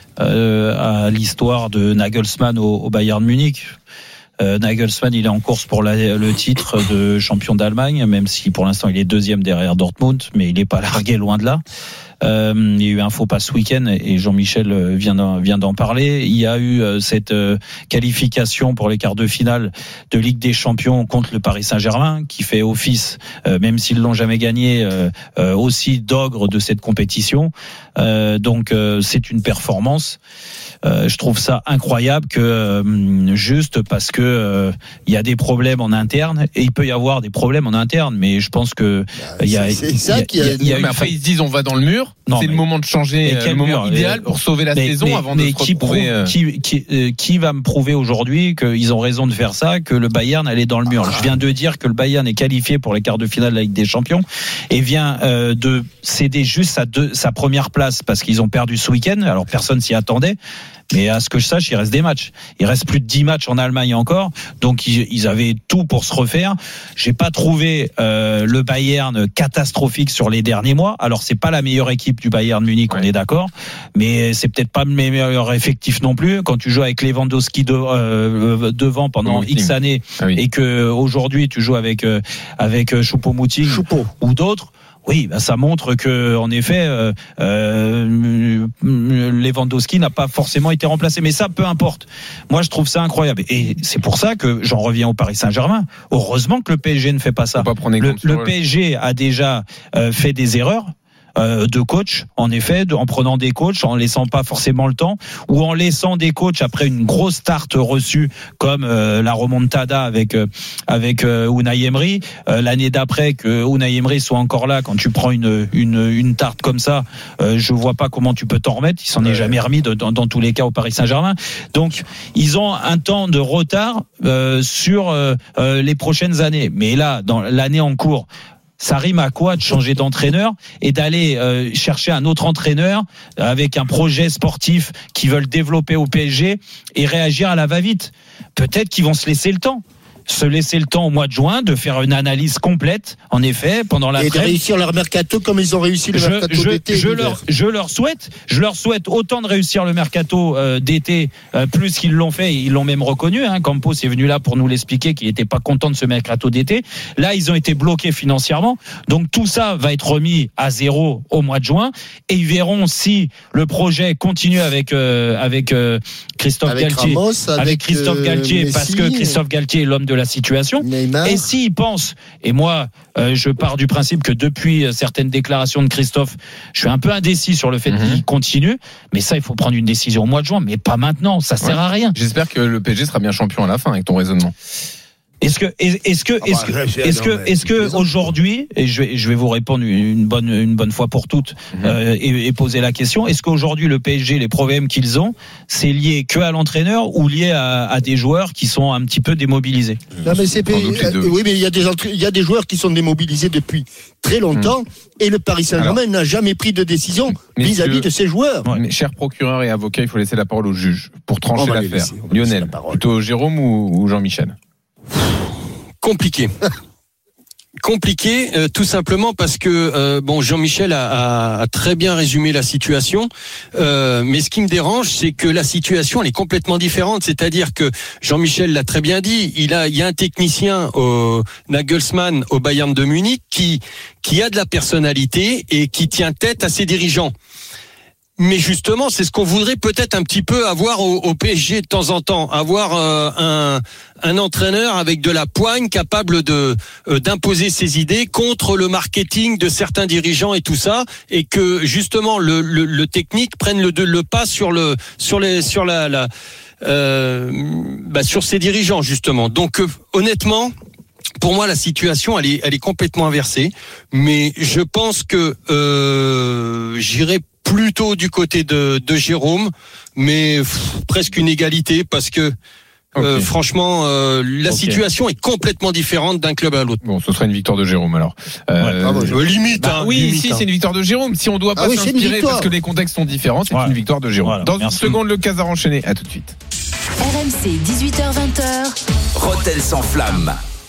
Speaker 5: euh, à l'histoire de Nagelsmann au, au Bayern Munich. Euh, Nagelsmann, il est en course pour la, le titre de champion d'Allemagne, même si pour l'instant il est deuxième derrière Dortmund, mais il n'est pas largué, loin de là. Euh, il y a eu un faux pas ce week-end et Jean-Michel vient d'en, vient d'en parler. Il y a eu euh, cette euh, qualification pour les quarts de finale de Ligue des Champions contre le Paris Saint-Germain, qui fait office, euh, même s'ils l'ont jamais gagné, euh, euh, aussi d'ogre de cette compétition. Euh, donc euh, c'est une performance. Euh, je trouve ça incroyable que euh, juste parce que euh, il y a des problèmes en interne, et il peut y avoir des problèmes en interne, mais je pense que il y a,
Speaker 8: c'est, c'est ça qui a,
Speaker 6: y a, y a après ils se disent on va dans le mur. Non, c'est mais, le moment de changer, le moment idéal pour sauver la
Speaker 5: mais,
Speaker 6: saison
Speaker 5: mais,
Speaker 6: avant
Speaker 5: mais
Speaker 6: de se
Speaker 5: qui
Speaker 6: retrouver.
Speaker 5: Prouve, qui, qui, euh, qui va me prouver aujourd'hui qu'ils ont raison de faire ça, que le Bayern allait dans le mur? Je viens de dire que le Bayern est qualifié pour les quarts de finale de la Ligue des Champions et vient euh, de céder juste sa, deux, sa première place parce qu'ils ont perdu ce week-end. Alors personne s'y attendait. Mais à ce que je sache, il reste des matchs. Il reste plus de dix matchs en Allemagne encore. Donc, ils, ils avaient tout pour se refaire. J'ai pas trouvé euh, le Bayern catastrophique sur les derniers mois. Alors, c'est pas la meilleure équipe du Bayern Munich, ouais. On est d'accord. Mais c'est peut-être pas le meilleur effectif non plus. Quand tu joues avec Lewandowski de, euh, devant pendant oui, X années ah oui. et que aujourd'hui tu joues avec euh, avec Choupo-Moting
Speaker 8: Choupo.
Speaker 5: ou d'autres. Oui, ben ça montre que, en effet, euh, euh, Lewandowski n'a pas forcément été remplacé. Mais ça, peu importe. Moi, je trouve ça incroyable. Et c'est pour ça que j'en reviens au Paris Saint-Germain. Heureusement que le P S G ne fait pas ça.
Speaker 6: Pas
Speaker 5: le, le P S G a déjà euh, fait des erreurs. euh, de coach, en effet, de, en prenant des coachs, en laissant pas forcément le temps, ou en laissant des coachs après une grosse start reçue comme euh, la remontada avec euh, avec euh, Unai Emery, euh, l'année d'après que Unai Emery soit encore là, quand tu prends une une une tarte comme ça, euh, je vois pas comment tu peux t'en remettre. Il s'en est jamais remis de, dans, dans tous les cas au Paris Saint-Germain. Donc ils ont un temps de retard euh, sur euh, euh, les prochaines années. Mais là, dans l'année en cours, ça rime à quoi de changer d'entraîneur et d'aller euh, chercher un autre entraîneur avec un projet sportif qu'ils veulent développer au P S G et réagir à la va-vite? Peut-être qu'ils vont se laisser le temps. se laisser le temps au mois de juin de faire une analyse complète, en effet, pendant la
Speaker 8: et
Speaker 5: trêve.
Speaker 8: de réussir leur mercato comme ils ont réussi le
Speaker 5: je,
Speaker 8: mercato
Speaker 5: je,
Speaker 8: d'été.
Speaker 5: Je leur, je leur souhaite, je leur souhaite autant de réussir le mercato euh, d'été, euh, plus qu'ils l'ont fait, ils l'ont même reconnu. Hein, Campos est venu là pour nous l'expliquer, qu'il n'était pas content de ce mercato d'été. Là, ils ont été bloqués financièrement, donc tout ça va être remis à zéro au mois de juin, et ils verront si le projet continue avec euh, avec euh, Christophe
Speaker 8: avec
Speaker 5: Galtier,
Speaker 8: Ramos, avec,
Speaker 5: avec Christophe
Speaker 8: euh,
Speaker 5: Galtier,
Speaker 8: Messi,
Speaker 5: parce que Christophe Galtier est l'homme de la situation.
Speaker 8: Neymar.
Speaker 5: Et s'ils pensent, et moi, euh, je pars du principe que depuis certaines déclarations de Christophe, je suis un peu indécis sur le fait mm-hmm. qu'il continue, mais ça, il faut prendre une décision au mois de juin, mais pas maintenant, ça sert ouais. à rien.
Speaker 6: J'espère que le P S G sera bien champion à la fin avec ton raisonnement.
Speaker 5: Est-ce que, est-ce que, est-ce que, est-ce que, est-ce que aujourd'hui, et je vais, je vais vous répondre une bonne, une bonne fois pour toutes, mmh. euh, et, et poser la question, est-ce qu'aujourd'hui le P S G, les problèmes qu'ils ont, c'est lié que à l'entraîneur ou lié à, à des joueurs qui sont un petit peu démobilisés?
Speaker 8: Non, mais c'est euh, oui, mais il y a des, il y a des joueurs qui sont démobilisés depuis très longtemps, mmh. et le Paris Saint-Germain Alors, n'a jamais pris de décision vis-à-vis de ses joueurs.
Speaker 6: Ouais, mais chers procureurs et avocats, il faut laisser la parole au juge pour trancher l'affaire. Lionel, plutôt Jérôme ou, ou Jean-Michel?
Speaker 7: Compliqué. Compliqué, euh, tout simplement parce que euh, bon, Jean-Michel a, a, a très bien résumé la situation, euh, mais ce qui me dérange, c'est que la situation elle est complètement différente. C'est-à-dire que Jean-Michel l'a très bien dit, il a, il y a un technicien au Nagelsmann au Bayern de Munich qui qui a de la personnalité et qui tient tête à ses dirigeants. Mais justement, c'est ce qu'on voudrait peut-être un petit peu avoir au, au P S G de temps en temps, avoir euh, un, un entraîneur avec de la poigne, capable de euh, d'imposer ses idées contre le marketing de certains dirigeants et tout ça, et que justement le, le, le technique prenne le, le pas sur le sur les sur la, la euh, bah, sur ses dirigeants justement. Donc euh, honnêtement, pour moi, la situation, elle est, elle est complètement inversée. Mais je pense que euh, j'irai plutôt du côté de, de Jérôme, mais pff, presque une égalité parce que euh, okay. franchement, euh, la okay. situation est complètement différente d'un club à l'autre.
Speaker 6: Bon, ce sera une victoire de Jérôme alors. Euh,
Speaker 7: ouais, euh, limite.
Speaker 6: Bah,
Speaker 7: hein,
Speaker 6: oui,
Speaker 7: limite,
Speaker 6: si
Speaker 7: hein.
Speaker 6: c'est une victoire de Jérôme. Si on doit pas ah oui, s'inspirer parce que les contextes sont différents, c'est ouais. une victoire de Jérôme. Voilà, Dans merci. une seconde, le Casar enchaîné. À tout de suite.
Speaker 3: R M C, dix-huit heures vingt.
Speaker 4: Rotten sans flamme.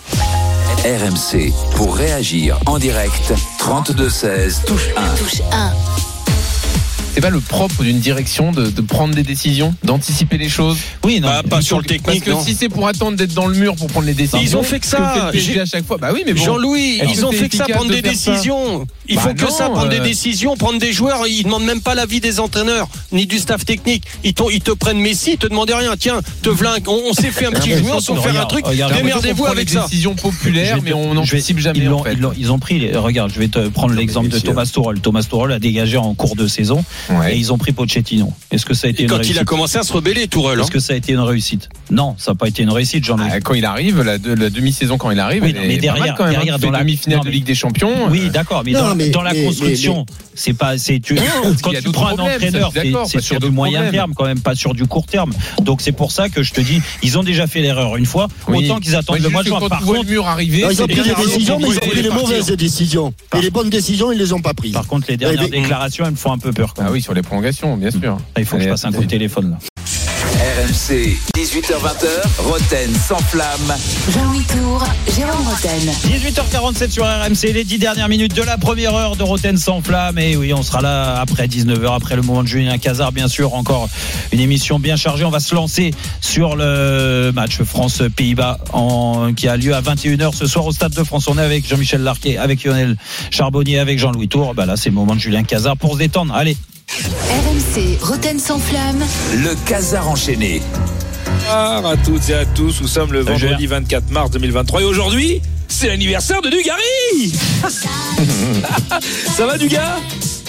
Speaker 4: R M C, pour réagir en direct, trente-deux seize, touche un.
Speaker 3: Touche un.
Speaker 6: C'est pas le propre d'une direction de, de prendre des décisions, d'anticiper les choses?
Speaker 7: Oui, non, bah, pas sur le technique.
Speaker 6: Parce que
Speaker 7: non.
Speaker 6: si c'est pour attendre d'être dans le mur pour prendre les décisions,
Speaker 7: ils ont fait que ça.
Speaker 6: Que fait à chaque fois. Bah oui, mais bon.
Speaker 7: Jean-Louis, ils ont fait que ça, prendre des décisions. Il bah faut non, que ça, prendre euh... des décisions, prendre des joueurs. Ils demandent même pas l'avis des entraîneurs ni du staff technique. Ils, ils te prennent Messi, ils te demandent rien. Tiens, te v'là, on, on s'est fait un petit joueur, on faire un truc. Démerdez-vous avec ça.
Speaker 6: Décision populaire, mais on n'anticipe jamais.
Speaker 5: Ils, en fait. ils ont pris. Regarde, je vais te prendre l'exemple de Thomas Tuchel. Thomas Tuchel a dégagé en cours de saison et ils ont pris Pochettino. Est-ce que ça a été
Speaker 7: et
Speaker 5: une
Speaker 7: quand
Speaker 5: réussite?
Speaker 7: Il a commencé à se rebeller, Tourelle.
Speaker 5: Est-ce que ça a été une réussite? Non, ça n'a pas été une réussite, Jean-Louis.
Speaker 6: Ah, quand il arrive, la, de, la demi-saison quand il arrive,
Speaker 5: oui, non, mais derrière, quand même, derrière
Speaker 6: dans la demi-finale de Ligue des Champions.
Speaker 5: Oui, d'accord, mais, non, dans, mais dans la mais, construction, mais, mais, c'est pas, c'est tu. Quand tu prends un entraîneur, c'est, c'est sur du moyen problèmes. terme, quand même, pas sur du court terme. Donc c'est pour ça que je te dis, ils ont déjà fait l'erreur une fois. Oui. Autant qu'ils attendent le mois de juin.
Speaker 6: Par contre, le mur arriver,
Speaker 8: ils ont pris des décisions, mais ils ont pris les mauvaises décisions. Et les bonnes décisions, ils les ont pas prises.
Speaker 5: Par contre, les dernières déclarations, elles me font un peu peur.
Speaker 6: Ah oui, sur les prolongations, bien sûr.
Speaker 5: Il faut que je passe un coup de téléphone là.
Speaker 4: R M C, dix-huit heures vingt, Rotten sans flamme.
Speaker 3: Jean-Louis Tour, Jérôme Rotten.
Speaker 5: dix-huit heures quarante-sept sur R M C, les dix dernières minutes de la première heure de Rotten sans flamme. Et oui, on sera là après dix-neuf heures, après le moment de Julien Cazard, bien sûr. Encore une émission bien chargée. On va se lancer sur le match France-Pays-Bas en, qui a lieu à vingt et une heures ce soir au Stade de France. On est avec Jean-Michel Larquet, avec Lionel Charbonnier, avec Jean-Louis Tour. Bah là, c'est le moment de Julien Cazard pour se détendre. Allez.
Speaker 3: R M C, Rotten sans flamme.
Speaker 4: Le Casar enchaîné.
Speaker 14: Bonjour à toutes et à tous, nous sommes le vendredi vingt-quatre mars deux mille vingt-trois et aujourd'hui, c'est l'anniversaire de Dugarry. Ça va Dugas?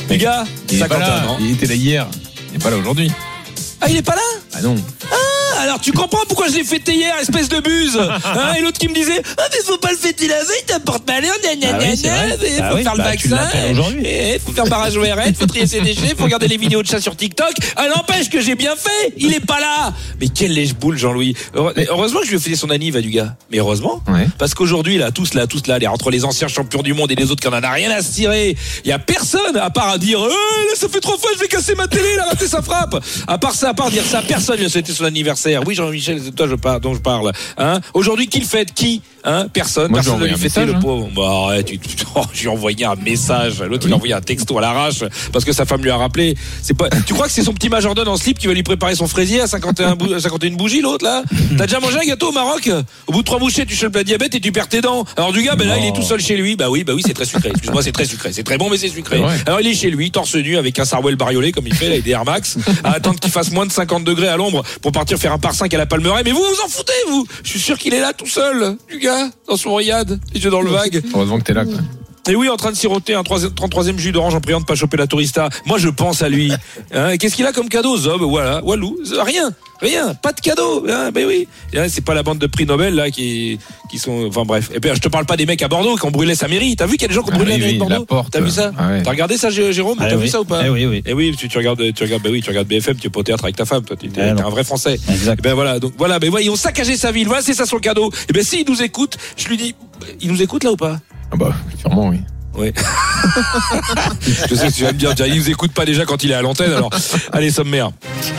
Speaker 14: Les gars,
Speaker 6: il est pas
Speaker 14: cinquante
Speaker 6: là.
Speaker 14: ans.
Speaker 6: Il était là hier. Il est pas là aujourd'hui.
Speaker 14: Ah, il est pas là?
Speaker 6: Ah non.
Speaker 14: Ah, alors tu comprends pourquoi je l'ai fêté hier, espèce de buse. Hein, et l'autre qui me disait, ah mais faut pas le fêter la veille, t'apportes malheur, nanana,
Speaker 5: Ah oui, c'est vrai.
Speaker 14: faut
Speaker 5: Ah oui,
Speaker 14: faire le
Speaker 5: bah, tu
Speaker 14: vaccin,
Speaker 5: l'appelles aujourd'hui.
Speaker 14: et faut faire barrage O R L, faut trier ses déchets, faut regarder les vidéos de chat sur TikTok. Ah n'empêche que j'ai bien fait, il est pas là. Mais quel lèche-boule Jean-Louis. Heureusement que je lui ai fait son anniv à du gars. Mais heureusement,
Speaker 6: ouais.
Speaker 14: Parce qu'aujourd'hui là, tous là, tous là, les, entre les anciens champions du monde et les autres qui en a rien à se tirer, il y a personne à part à dire, eh, là, ça fait trois fois je vais casser ma télé, il a raté sa frappe. À part ça, à part dire ça, personne vient souhaiter son anniversaire. Oui Jean-Michel, c'est toi je parle, dont je parle. Hein, aujourd'hui qui le fête? Qui? Hein, personne.
Speaker 6: Moi,
Speaker 14: personne ne lui
Speaker 6: un
Speaker 14: fêter
Speaker 6: message,
Speaker 14: le
Speaker 6: hein.
Speaker 14: pauvre. Bah arrête, tu, tu, oh, je lui ai envoyé un message. L'autre
Speaker 6: Oui.
Speaker 14: il a envoyé un texto à l'arrache parce que sa femme lui a rappelé. C'est pas. Tu crois que c'est son petit majordome en slip qui va lui préparer son fraisier à cinquante et un, bou... cinquante et une bougies l'autre là? T'as déjà mangé un gâteau au Maroc? Au bout de trois bouchées, tu chopes la diabète et tu perds tes dents. Alors du gars, ben là, il est tout seul chez lui. Bah oui, bah oui, c'est très sucré. Excuse-moi, c'est très sucré. C'est très bon, mais c'est sucré.
Speaker 6: Ouais.
Speaker 14: Alors il est chez lui, torse nu, avec un sarouel bariolé comme il fait, là, avec des Air Max, à attendre qu'il fasse moins de cinquante degrés à l'ombre pour partir faire un par cinq à la Palmeraie. Mais vous vous en foutez, vous? Je suis sûr qu'il est là tout seul, du gars, dans son riad, les yeux dans le vague.
Speaker 6: Heureusement que t'es là, quoi.
Speaker 14: Et oui, en train de siroter un trente-troisième jus d'orange en priant de pas choper la tourista. Moi, je pense à lui. Hein, qu'est-ce qu'il a comme cadeau, Zob? Voilà, Walou. Rien. Rien. Pas de cadeau. Hein, ben oui. Hein, c'est pas la bande de prix Nobel, là, qui, qui sont, enfin, bref. Et puis, je te parle pas des mecs à Bordeaux qui ont brûlé sa mairie. T'as vu qu'il y a des gens qui ont
Speaker 6: Ah
Speaker 14: brûlé
Speaker 6: oui,
Speaker 14: la mairie
Speaker 6: oui,
Speaker 14: de Bordeaux?
Speaker 6: la porte.
Speaker 14: T'as vu ça?
Speaker 6: Ah ouais.
Speaker 14: T'as regardé ça, Jérôme?
Speaker 5: Ah
Speaker 14: T'as
Speaker 5: oui.
Speaker 14: vu ça ou pas?
Speaker 5: Eh oui, oui.
Speaker 14: Et oui, tu, tu regardes, tu regardes, bah oui, tu regardes B F M, tu es pas au théâtre avec ta femme, toi, tu es
Speaker 5: Eh
Speaker 14: un
Speaker 5: non.
Speaker 14: vrai Français.
Speaker 5: Exact.
Speaker 14: Et ben voilà, donc voilà, ben voilà, ils ont saccagé sa ville. Voilà, c'est ça son cadeau. Et ben s'il nous écoute, je lui dis, il nous écoute là ou pas?
Speaker 6: Ah bah, sûrement, oui.
Speaker 14: Oui. Je sais que tu vas me dire, il nous écoute pas déjà quand il est à l'antenne, alors allez, sommaire.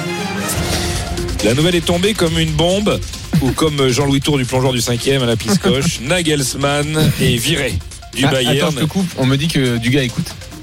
Speaker 14: La nouvelle est tombée comme une bombe, ou comme Jean-Louis Tour du plongeoir du cinquième à la piscoche, Nagelsmann est viré du
Speaker 6: Ah,
Speaker 14: Bayern.
Speaker 6: Attends, je te coupe. On me dit que du gars écoute.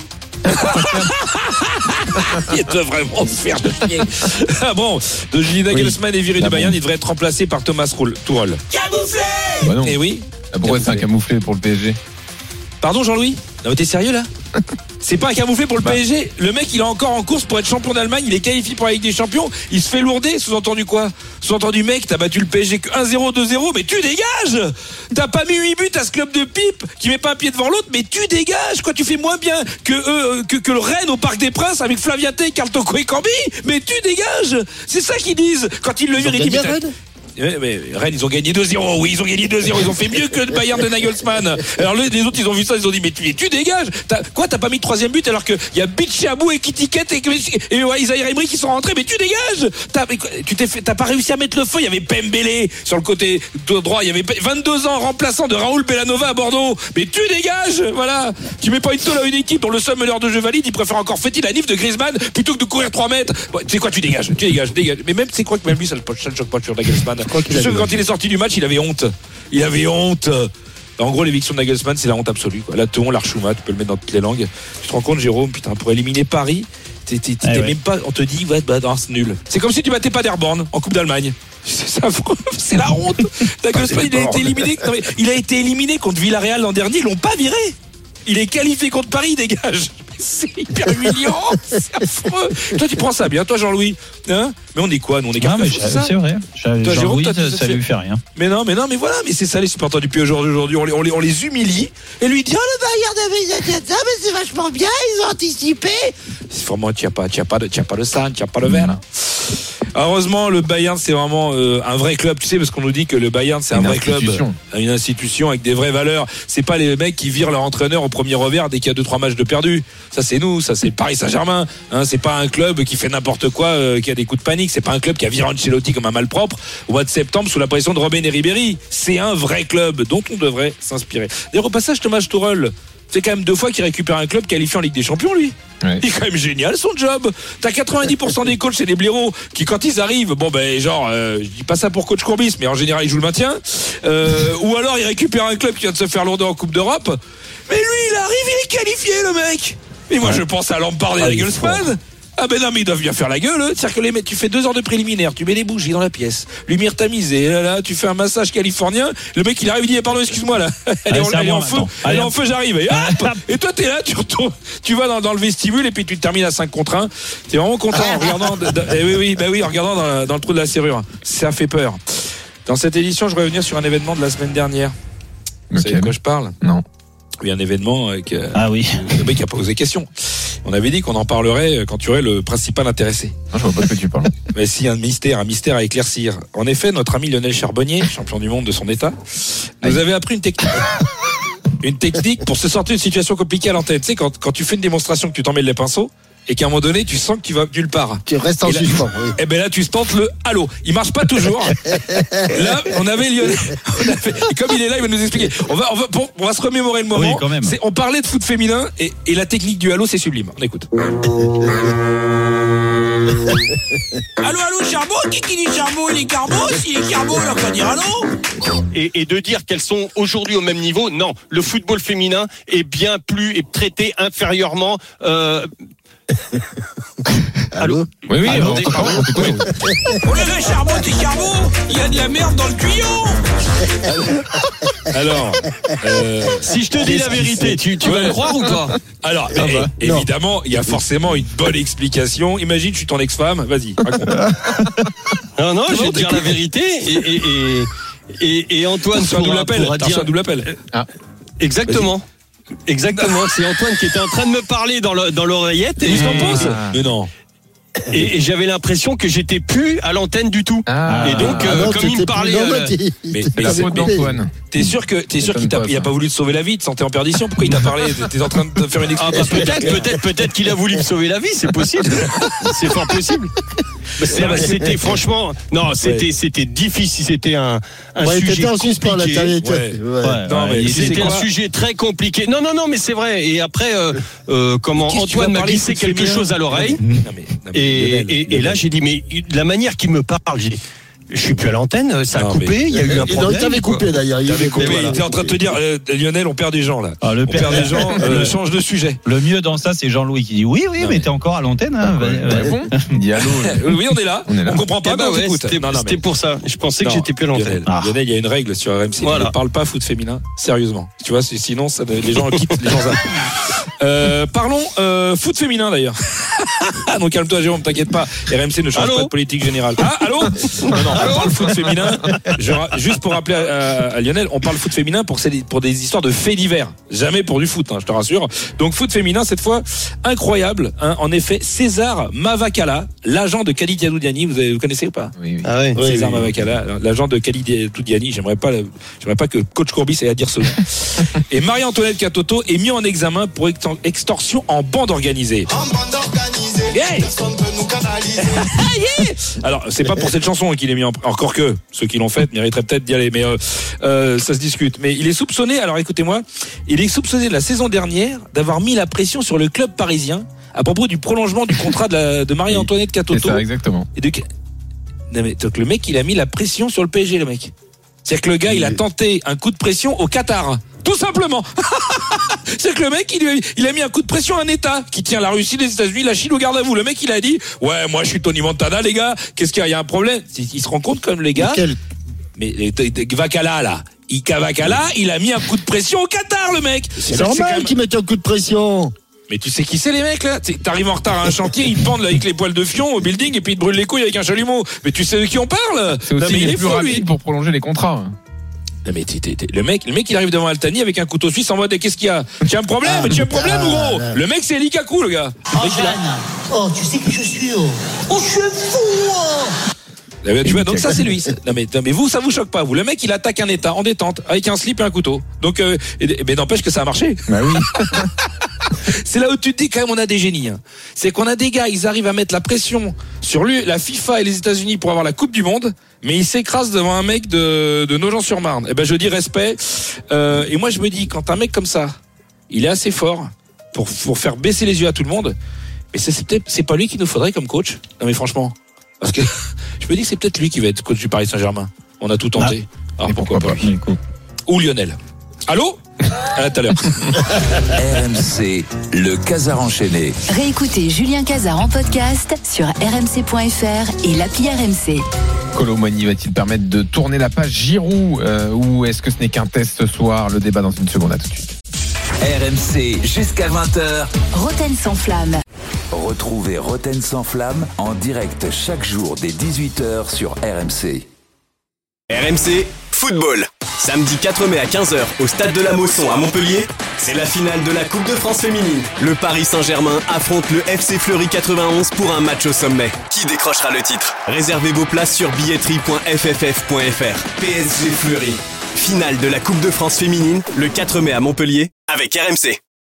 Speaker 14: Il doit vraiment se faire chier. Ah bon, de Julie Nagelsmann est viré
Speaker 6: Ah
Speaker 14: du Bayern,
Speaker 6: bon.
Speaker 14: il devrait être remplacé par Thomas Tuchel.
Speaker 9: Camouflé!
Speaker 6: Bah non.
Speaker 14: Et oui.
Speaker 6: Ah, pourquoi c'est un camouflé pour le P S G?
Speaker 14: Pardon Jean-Louis? Non mais t'es sérieux là? C'est pas un camouflé pour le
Speaker 6: Bah.
Speaker 14: P S G. Le mec il est encore en course pour être champion d'Allemagne. Il est qualifié pour la Ligue des Champions. Il se fait lourder. Sous-entendu quoi? Sous-entendu mec, t'as battu le P S G que un zéro, deux zéro. Mais tu dégages. T'as pas mis huit buts à ce club de pipe qui met pas un pied devant l'autre. Mais tu dégages. Quoi, tu fais moins bien que eux, que, que le Rennes au Parc des Princes avec Flaviaté, Carl Toko et Cambi. Mais tu dégages. C'est ça qu'ils disent quand ils le virent. Ils disent, mais t'as- Ouais, mais Rennes, ils ont gagné deux zéro. Oui, ils ont gagné deux zéro. Ils ont fait mieux que le Bayern de Nagelsmann. Alors les autres, ils ont vu ça, ils ont dit mais tu, tu dégages. T'as, quoi, t'as pas mis de troisième but alors que il y a Bichabou et Kitiket et, et ouais, Isaïe Emery qui sont rentrés. Mais tu dégages. T'as, mais quoi, tu t'es fait, t'as pas réussi à mettre le feu. Il y avait Pembele sur le côté droit. Il y avait vingt-deux ans remplaçant de Raoul Bellanova à Bordeaux. Mais tu dégages. Voilà. Tu mets pas une tôle à une équipe dont le seul meneur de jeu valide. Il préfère encore fêter la nif de Griezmann plutôt que de courir trois mètres. Bon, tu sais quoi, tu dégages. Tu dégages. dégage. Mais même, c'est quoi que même lui, ça le, ça le choque pas sur Nagelsmann. Je suis sûr que quand il est sorti du match, il avait honte. Il avait honte. En gros, l'éviction de Nagelsmann, c'est la honte absolue, quoi. Là, Théon, l'Archouma, tu peux le mettre dans toutes les langues. Tu te rends compte, Jérôme, putain, pour éliminer Paris, t'es, t'es, t'es
Speaker 5: Ah ouais.
Speaker 14: même pas, on te dit, ouais, bah, non, c'est nul. C'est comme si tu battais pas Paderborn en Coupe d'Allemagne. C'est ça, c'est la honte. Nagelsmann, il a été éliminé, non, mais il a été éliminé contre Villarreal l'an dernier, ils l'ont pas viré. Il est qualifié contre Paris, dégage. C'est hyper humiliant, c'est affreux. Toi, tu prends ça bien, toi, Jean-Louis, hein? Mais on est quoi, nous, on est
Speaker 5: Non, mais
Speaker 14: Carrefour, c'est ça?
Speaker 5: c'est vrai.
Speaker 14: Toi, Jérôme,
Speaker 5: Jean-Louis,
Speaker 14: toi,
Speaker 5: ça,
Speaker 14: tu-
Speaker 5: ça lui fait rien.
Speaker 14: Mais non, mais non, mais voilà, mais c'est ça les supporters du P S G aujourd'hui. On les, on les, on les humilie et lui dit, oh, le Bayern avait dit ça, mais c'est vachement bien, ils ont anticipé. C'est vraiment, tu n'as pas, tu as pas de, tu as pas de sang, tu n'as pas le verre. Là. Heureusement, le Bayern, c'est vraiment euh, un vrai club, tu sais, parce qu'on nous dit que le Bayern, c'est un
Speaker 6: Une
Speaker 14: vrai club,
Speaker 6: institution.
Speaker 14: une institution avec des vraies valeurs. C'est pas les mecs qui virent leur entraîneur au premier revers dès qu'il y a deux trois matchs de perdus. Ça, c'est nous, ça, c'est Paris Saint-Germain. Hein, c'est pas un club qui fait n'importe quoi, euh, qui a des coups de panique. C'est pas un club qui a viré Ancelotti comme un malpropre au mois de septembre sous la pression de Robben et Ribéry. C'est un vrai club dont on devrait s'inspirer. D'ailleurs, au passage, Thomas Tuchel, c'est quand même deux fois qu'il récupère un club qualifié en Ligue des Champions, lui.
Speaker 6: Ouais.
Speaker 14: Il est quand même génial son job. T'as quatre-vingt-dix pour cent des coachs c'est des blaireaux qui quand ils arrivent, bon ben genre, euh, je dis pas ça pour coach Courbis, mais en général ils jouent le maintien. Euh, ou alors il récupère un club qui vient de se faire lourder en Coupe d'Europe. Mais lui il arrive, il est qualifié le mec. Et moi
Speaker 5: Ouais.
Speaker 14: je pense à Lampard et
Speaker 5: Ah, il est
Speaker 14: Nagelsmann. Ah ben non mais ils doivent bien faire la gueule. C'est-à-dire que les mecs, tu fais deux heures de préliminaire, tu mets des bougies dans la pièce, lumière tamisée, là, là, tu fais un massage californien. Le mec il arrive, il dit eh, pardon excuse-moi là, elle est,
Speaker 5: Allez,
Speaker 14: en-
Speaker 5: c'est à
Speaker 14: elle est
Speaker 5: moi
Speaker 14: en feu,
Speaker 5: maintenant.
Speaker 14: elle est
Speaker 5: Allez,
Speaker 14: en
Speaker 5: hop.
Speaker 14: feu, j'arrive. Et, hop, et toi t'es là, tu retournes, tu vas dans, dans le vestibule et puis tu termines à cinq contre un. T'es vraiment content en regardant. de- de- eh oui oui bah oui en regardant dans, la- dans le trou de la serrure. Ça fait peur. Dans cette édition, je vais revenir sur un événement de la semaine dernière. Vous savez de quoi je parle?
Speaker 6: Non.
Speaker 14: Oui, un événement avec euh,
Speaker 5: Ah oui.
Speaker 14: le mec qui a posé question. On avait dit qu'on en parlerait quand tu aurais le principal intéressé.
Speaker 6: Non, je vois pas de quoi tu parles.
Speaker 14: Mais si, un mystère, un mystère à éclaircir. En effet, notre ami Lionel Charbonnier, champion du monde de son état, nous avait appris une technique. Une technique pour se sortir d'une situation compliquée à l'antenne. Tu sais, quand, quand tu fais une démonstration que tu t'emmêles les pinceaux, et qu'à un moment donné, tu sens que tu vas nulle part.
Speaker 8: Tu restes en suspens. Oui.
Speaker 14: Et ben là, tu tentes le allô. Il marche pas toujours. Là, on avait Lionel. On avait, et comme il est là, il va nous expliquer. On va, on va, bon, on va se remémorer le moment.
Speaker 5: Oui, quand même.
Speaker 14: C'est, on parlait de foot féminin et, et la technique du allô, c'est sublime. On écoute.
Speaker 15: Allô, allô, Charbot? Qui qui dit Charbot? Il est Carbo? S'il est Carbo, alors on va dire allô?
Speaker 7: Et, et de dire qu'elles sont aujourd'hui au même niveau, non. Le football féminin est bien plus, est traité inférieurement. Euh,
Speaker 8: Allô?
Speaker 6: Oui, oui,
Speaker 7: Allô,
Speaker 6: on t'écoute, on t'écoute.
Speaker 15: Oh là là, Charbot, t'es Carbo? Il y a de la merde dans le tuyau!
Speaker 14: Alors, euh,
Speaker 7: si je te dis la vérité, tu, tu vas me croire ou pas?
Speaker 14: Alors,
Speaker 7: Ah bah,
Speaker 14: eh, évidemment, il y a forcément une bonne explication. Imagine, je suis ton ex-femme. Vas-y, raconte.
Speaker 7: Non, non, je vais te dire la vérité. Et, et, et, et, et Antoine
Speaker 14: T'as reçu un double
Speaker 7: pourra,
Speaker 14: appel.
Speaker 7: pourra
Speaker 14: T'as reçu
Speaker 7: dire.
Speaker 14: un double appel.
Speaker 6: Ah.
Speaker 7: Exactement. Exactement. C'est Antoine qui était en train de me parler dans, le, dans l'oreillette. Et,
Speaker 14: Qu'est-ce qu'on pense? Mais non.
Speaker 7: Et, et j'avais l'impression que j'étais plus à l'antenne du tout.
Speaker 6: Ah.
Speaker 7: Et donc,
Speaker 8: Ah
Speaker 7: euh,
Speaker 8: non,
Speaker 7: comme il me
Speaker 8: t'étais
Speaker 7: parlait.
Speaker 8: plus- non,
Speaker 7: euh,
Speaker 8: mais t'es-
Speaker 14: Mais,
Speaker 8: t'es
Speaker 14: mais
Speaker 6: La
Speaker 8: pas
Speaker 6: faute
Speaker 8: coupé.
Speaker 6: d'Antoine.
Speaker 14: T'es sûr que t'es sûr qu'il t'a,
Speaker 6: Pas,
Speaker 14: il a
Speaker 6: ça.
Speaker 14: pas voulu te sauver la vie, te sentais en perdition? Pourquoi il t'a parlé? T'es en train de faire une
Speaker 7: Ah bah
Speaker 14: explication.
Speaker 7: peut-être, peut-être, peut-être qu'il a voulu me sauver la vie, c'est possible. C'est fort possible. C'est- C'était franchement, non, c'était,
Speaker 14: Ouais.
Speaker 7: c'était difficile, c'était un, un
Speaker 8: Ouais,
Speaker 7: sujet
Speaker 8: t'étais en suspens, là,
Speaker 7: compliqué.
Speaker 8: t'avais-
Speaker 14: Ouais.
Speaker 8: ouais.
Speaker 7: Ouais,
Speaker 14: Non, mais
Speaker 7: ouais,
Speaker 14: tu sais
Speaker 7: c'était un
Speaker 14: quoi
Speaker 7: sujet très compliqué. Non, non, non, mais c'est vrai. Et après, euh, euh, comment
Speaker 14: Qu'est-ce que tu vas
Speaker 7: Antoine m'a
Speaker 14: parler
Speaker 7: glissé
Speaker 14: de
Speaker 7: quelque
Speaker 14: féminin?
Speaker 7: chose à l'oreille.
Speaker 14: Non, mais, non, mais,
Speaker 7: Et,
Speaker 14: Lionel,
Speaker 7: et, et
Speaker 14: Lionel.
Speaker 7: là, j'ai dit, mais de la manière qu'il me parle, j'ai dit, je suis plus à l'antenne, ça a
Speaker 14: Non,
Speaker 7: coupé,
Speaker 14: mais-
Speaker 7: il y a eu un
Speaker 8: Et donc,
Speaker 7: problème.
Speaker 8: t'avais
Speaker 7: quoi.
Speaker 8: coupé d'ailleurs. Il
Speaker 14: T'avais
Speaker 8: avait
Speaker 14: coupé,
Speaker 8: coupé,
Speaker 14: il
Speaker 8: voilà.
Speaker 14: était en train de te dire, euh, Lionel, on perd des gens là.
Speaker 5: Ah, le
Speaker 14: on perd
Speaker 5: père-
Speaker 14: des gens, euh, change de sujet.
Speaker 5: Le mieux dans ça, c'est Jean-Louis qui dit oui, oui,
Speaker 14: Non,
Speaker 5: mais
Speaker 14: mais-
Speaker 5: t'es encore à l'antenne. Hein,
Speaker 6: Ouais,
Speaker 5: va- va-
Speaker 6: bon. Il dit allô.
Speaker 14: Oui, on est là.
Speaker 6: On est là.
Speaker 14: On comprend pas,
Speaker 7: Eh ben
Speaker 14: mais on
Speaker 7: ouais,
Speaker 14: t'écoute.
Speaker 7: c'était,
Speaker 14: Non, non,
Speaker 7: c'était
Speaker 14: mais-
Speaker 7: pour ça. Je pensais que
Speaker 14: Non,
Speaker 7: j'étais plus à l'antenne.
Speaker 14: Lionel,
Speaker 5: Ah.
Speaker 14: Lionel, il y a une règle sur R M C.
Speaker 7: Voilà.
Speaker 14: Ne parle pas foot féminin, sérieusement. Tu vois, c'est- sinon, ça, les gens quittent, les gens zappent. Euh, parlons euh, foot féminin d'ailleurs. Donc calme-toi, Jérôme, t'inquiète pas. R M C ne change
Speaker 7: Allô
Speaker 14: pas de politique générale. Ah, allô? Non, non, on parle foot féminin. Je ra- juste pour rappeler à, à Lionel, on parle foot féminin pour, ces- pour des histoires de faits divers. Jamais pour du foot, hein, je te rassure. Donc foot féminin, cette fois, incroyable. Hein, en effet, César Mavakala, l'agent de Khalid Yadoudiani, vous, avez- vous connaissez ou pas?
Speaker 6: Oui, oui.
Speaker 7: Ah ouais.
Speaker 8: Oui,
Speaker 14: César
Speaker 8: oui.
Speaker 14: Mavakala, l'agent de Khalid Yadoudiani. J'aimerais pas, le- j'aimerais pas que coach Courbis ait à dire ce nom. Et Marie-Antoinette Catoto est mis en examen pour extor- extorsion en bande organisée. Yeah. Yeah. Alors, c'est pas pour cette chanson qu'il est mis en. Encore que ceux qui l'ont faite mériteraient peut-être d'y aller, mais euh, euh, ça se discute. Mais il est soupçonné. Alors, écoutez-moi, il est soupçonné la saison dernière d'avoir mis la pression sur le club parisien à propos du prolongement du contrat de, la- de Marie-Antoinette
Speaker 6: C'est
Speaker 14: Catoto.
Speaker 6: ça, exactement.
Speaker 14: Et de... Non, mais donc le mec, il a mis la pression sur le P S G, le mec. C'est-à-dire que le gars, il a tenté un coup de pression au Qatar. Tout simplement. C'est que le mec, il, lui a- il a mis un coup de pression à un État qui tient la Russie, les États-Unis, la Chine au garde à vous. Le mec, il a dit, ouais, moi, je suis Tony Montana, les gars. Qu'est-ce qu'il y a? Il y a un problème. Il il se rend compte, comme les gars.
Speaker 8: Quel-
Speaker 14: Mais les- les- les- Vakala, là. Ika Vakala, il a mis un coup de pression au Qatar, le mec.
Speaker 8: C'est
Speaker 14: quand
Speaker 8: normal
Speaker 14: même-
Speaker 8: qu'ils mettent un coup de pression.
Speaker 14: Mais tu sais qui c'est les mecs là? T'sais, T'arrives en retard à un chantier, ils te pendent avec les poils de fion au building et puis ils te brûlent les couilles avec un chalumeau. Mais tu sais de qui on parle?
Speaker 6: C'est
Speaker 14: Non,
Speaker 6: aussi
Speaker 14: mais il
Speaker 6: les
Speaker 14: est
Speaker 6: plus
Speaker 14: fou, lui.
Speaker 6: rapides pour prolonger les contrats.
Speaker 14: Non mais t'es- t'es- t'es- le mec, le mec il arrive devant Altani avec un couteau suisse en mode qu'est-ce qu'il y a? Tu as un problème?
Speaker 8: Ah,
Speaker 14: tu as un problème
Speaker 8: ah,
Speaker 14: gros?
Speaker 8: là.
Speaker 14: Le mec c'est Likaku le gars.
Speaker 10: Oh,
Speaker 14: Le mec, il a-
Speaker 10: Jeanne. Oh, tu sais qui je suis, oh. Oh, je suis fou, oh.
Speaker 14: Eh ben, tu vois, donc ça c'est lui. Non mais, non mais vous ça vous choque pas vous? Le mec il attaque un État en détente avec un slip et un couteau. Donc euh, et, et, mais n'empêche que ça a marché.
Speaker 6: Bah oui.
Speaker 14: C'est là où tu te dis quand même on a des génies. Hein. C'est qu'on a des gars, ils arrivent à mettre la pression sur lui, la FIFA et les États-Unis pour avoir la Coupe du Monde, mais ils s'écrasent devant un mec de, de Nogent-sur-Marne. Eh ben je dis respect. Euh, et moi je me dis quand un mec comme ça, il est assez fort pour pour faire baisser les yeux à tout le monde. Mais c'est, c'est peut-être c'est pas lui qu'il nous faudrait comme coach. Non mais franchement, parce que je me dis que c'est peut-être lui qui va être coach du Paris Saint-Germain. On a tout tenté. Alors pourquoi, pas lui? Ou Lionel. Allô? À tout à l'heure.
Speaker 4: R M C, le Casar enchaîné.
Speaker 3: Réécoutez Julien Cazard en podcast sur r m c point f r et l'appli R M C.
Speaker 6: Kolo Muani va-t-il permettre de tourner la page Giroud euh, ou est-ce que ce n'est qu'un test ce soir? Le débat dans une seconde, à tout de suite.
Speaker 4: R M C jusqu'à vingt heures.
Speaker 3: Roten sans flamme.
Speaker 4: Retrouvez Roten sans flamme en direct chaque jour dès dix-huit heures sur R M C.
Speaker 16: R M C Football. Samedi quatre mai à quinze heures au stade de la Mosson à Montpellier, c'est la finale de la Coupe de France féminine. Le Paris Saint-Germain affronte le F C Fleury quatre-vingt-onze pour un match au sommet. Qui décrochera le titre? Réservez vos places sur billetterie point f f f point f r. P S G Fleury. Finale de la Coupe de France féminine le quatre mai à Montpellier avec R M C.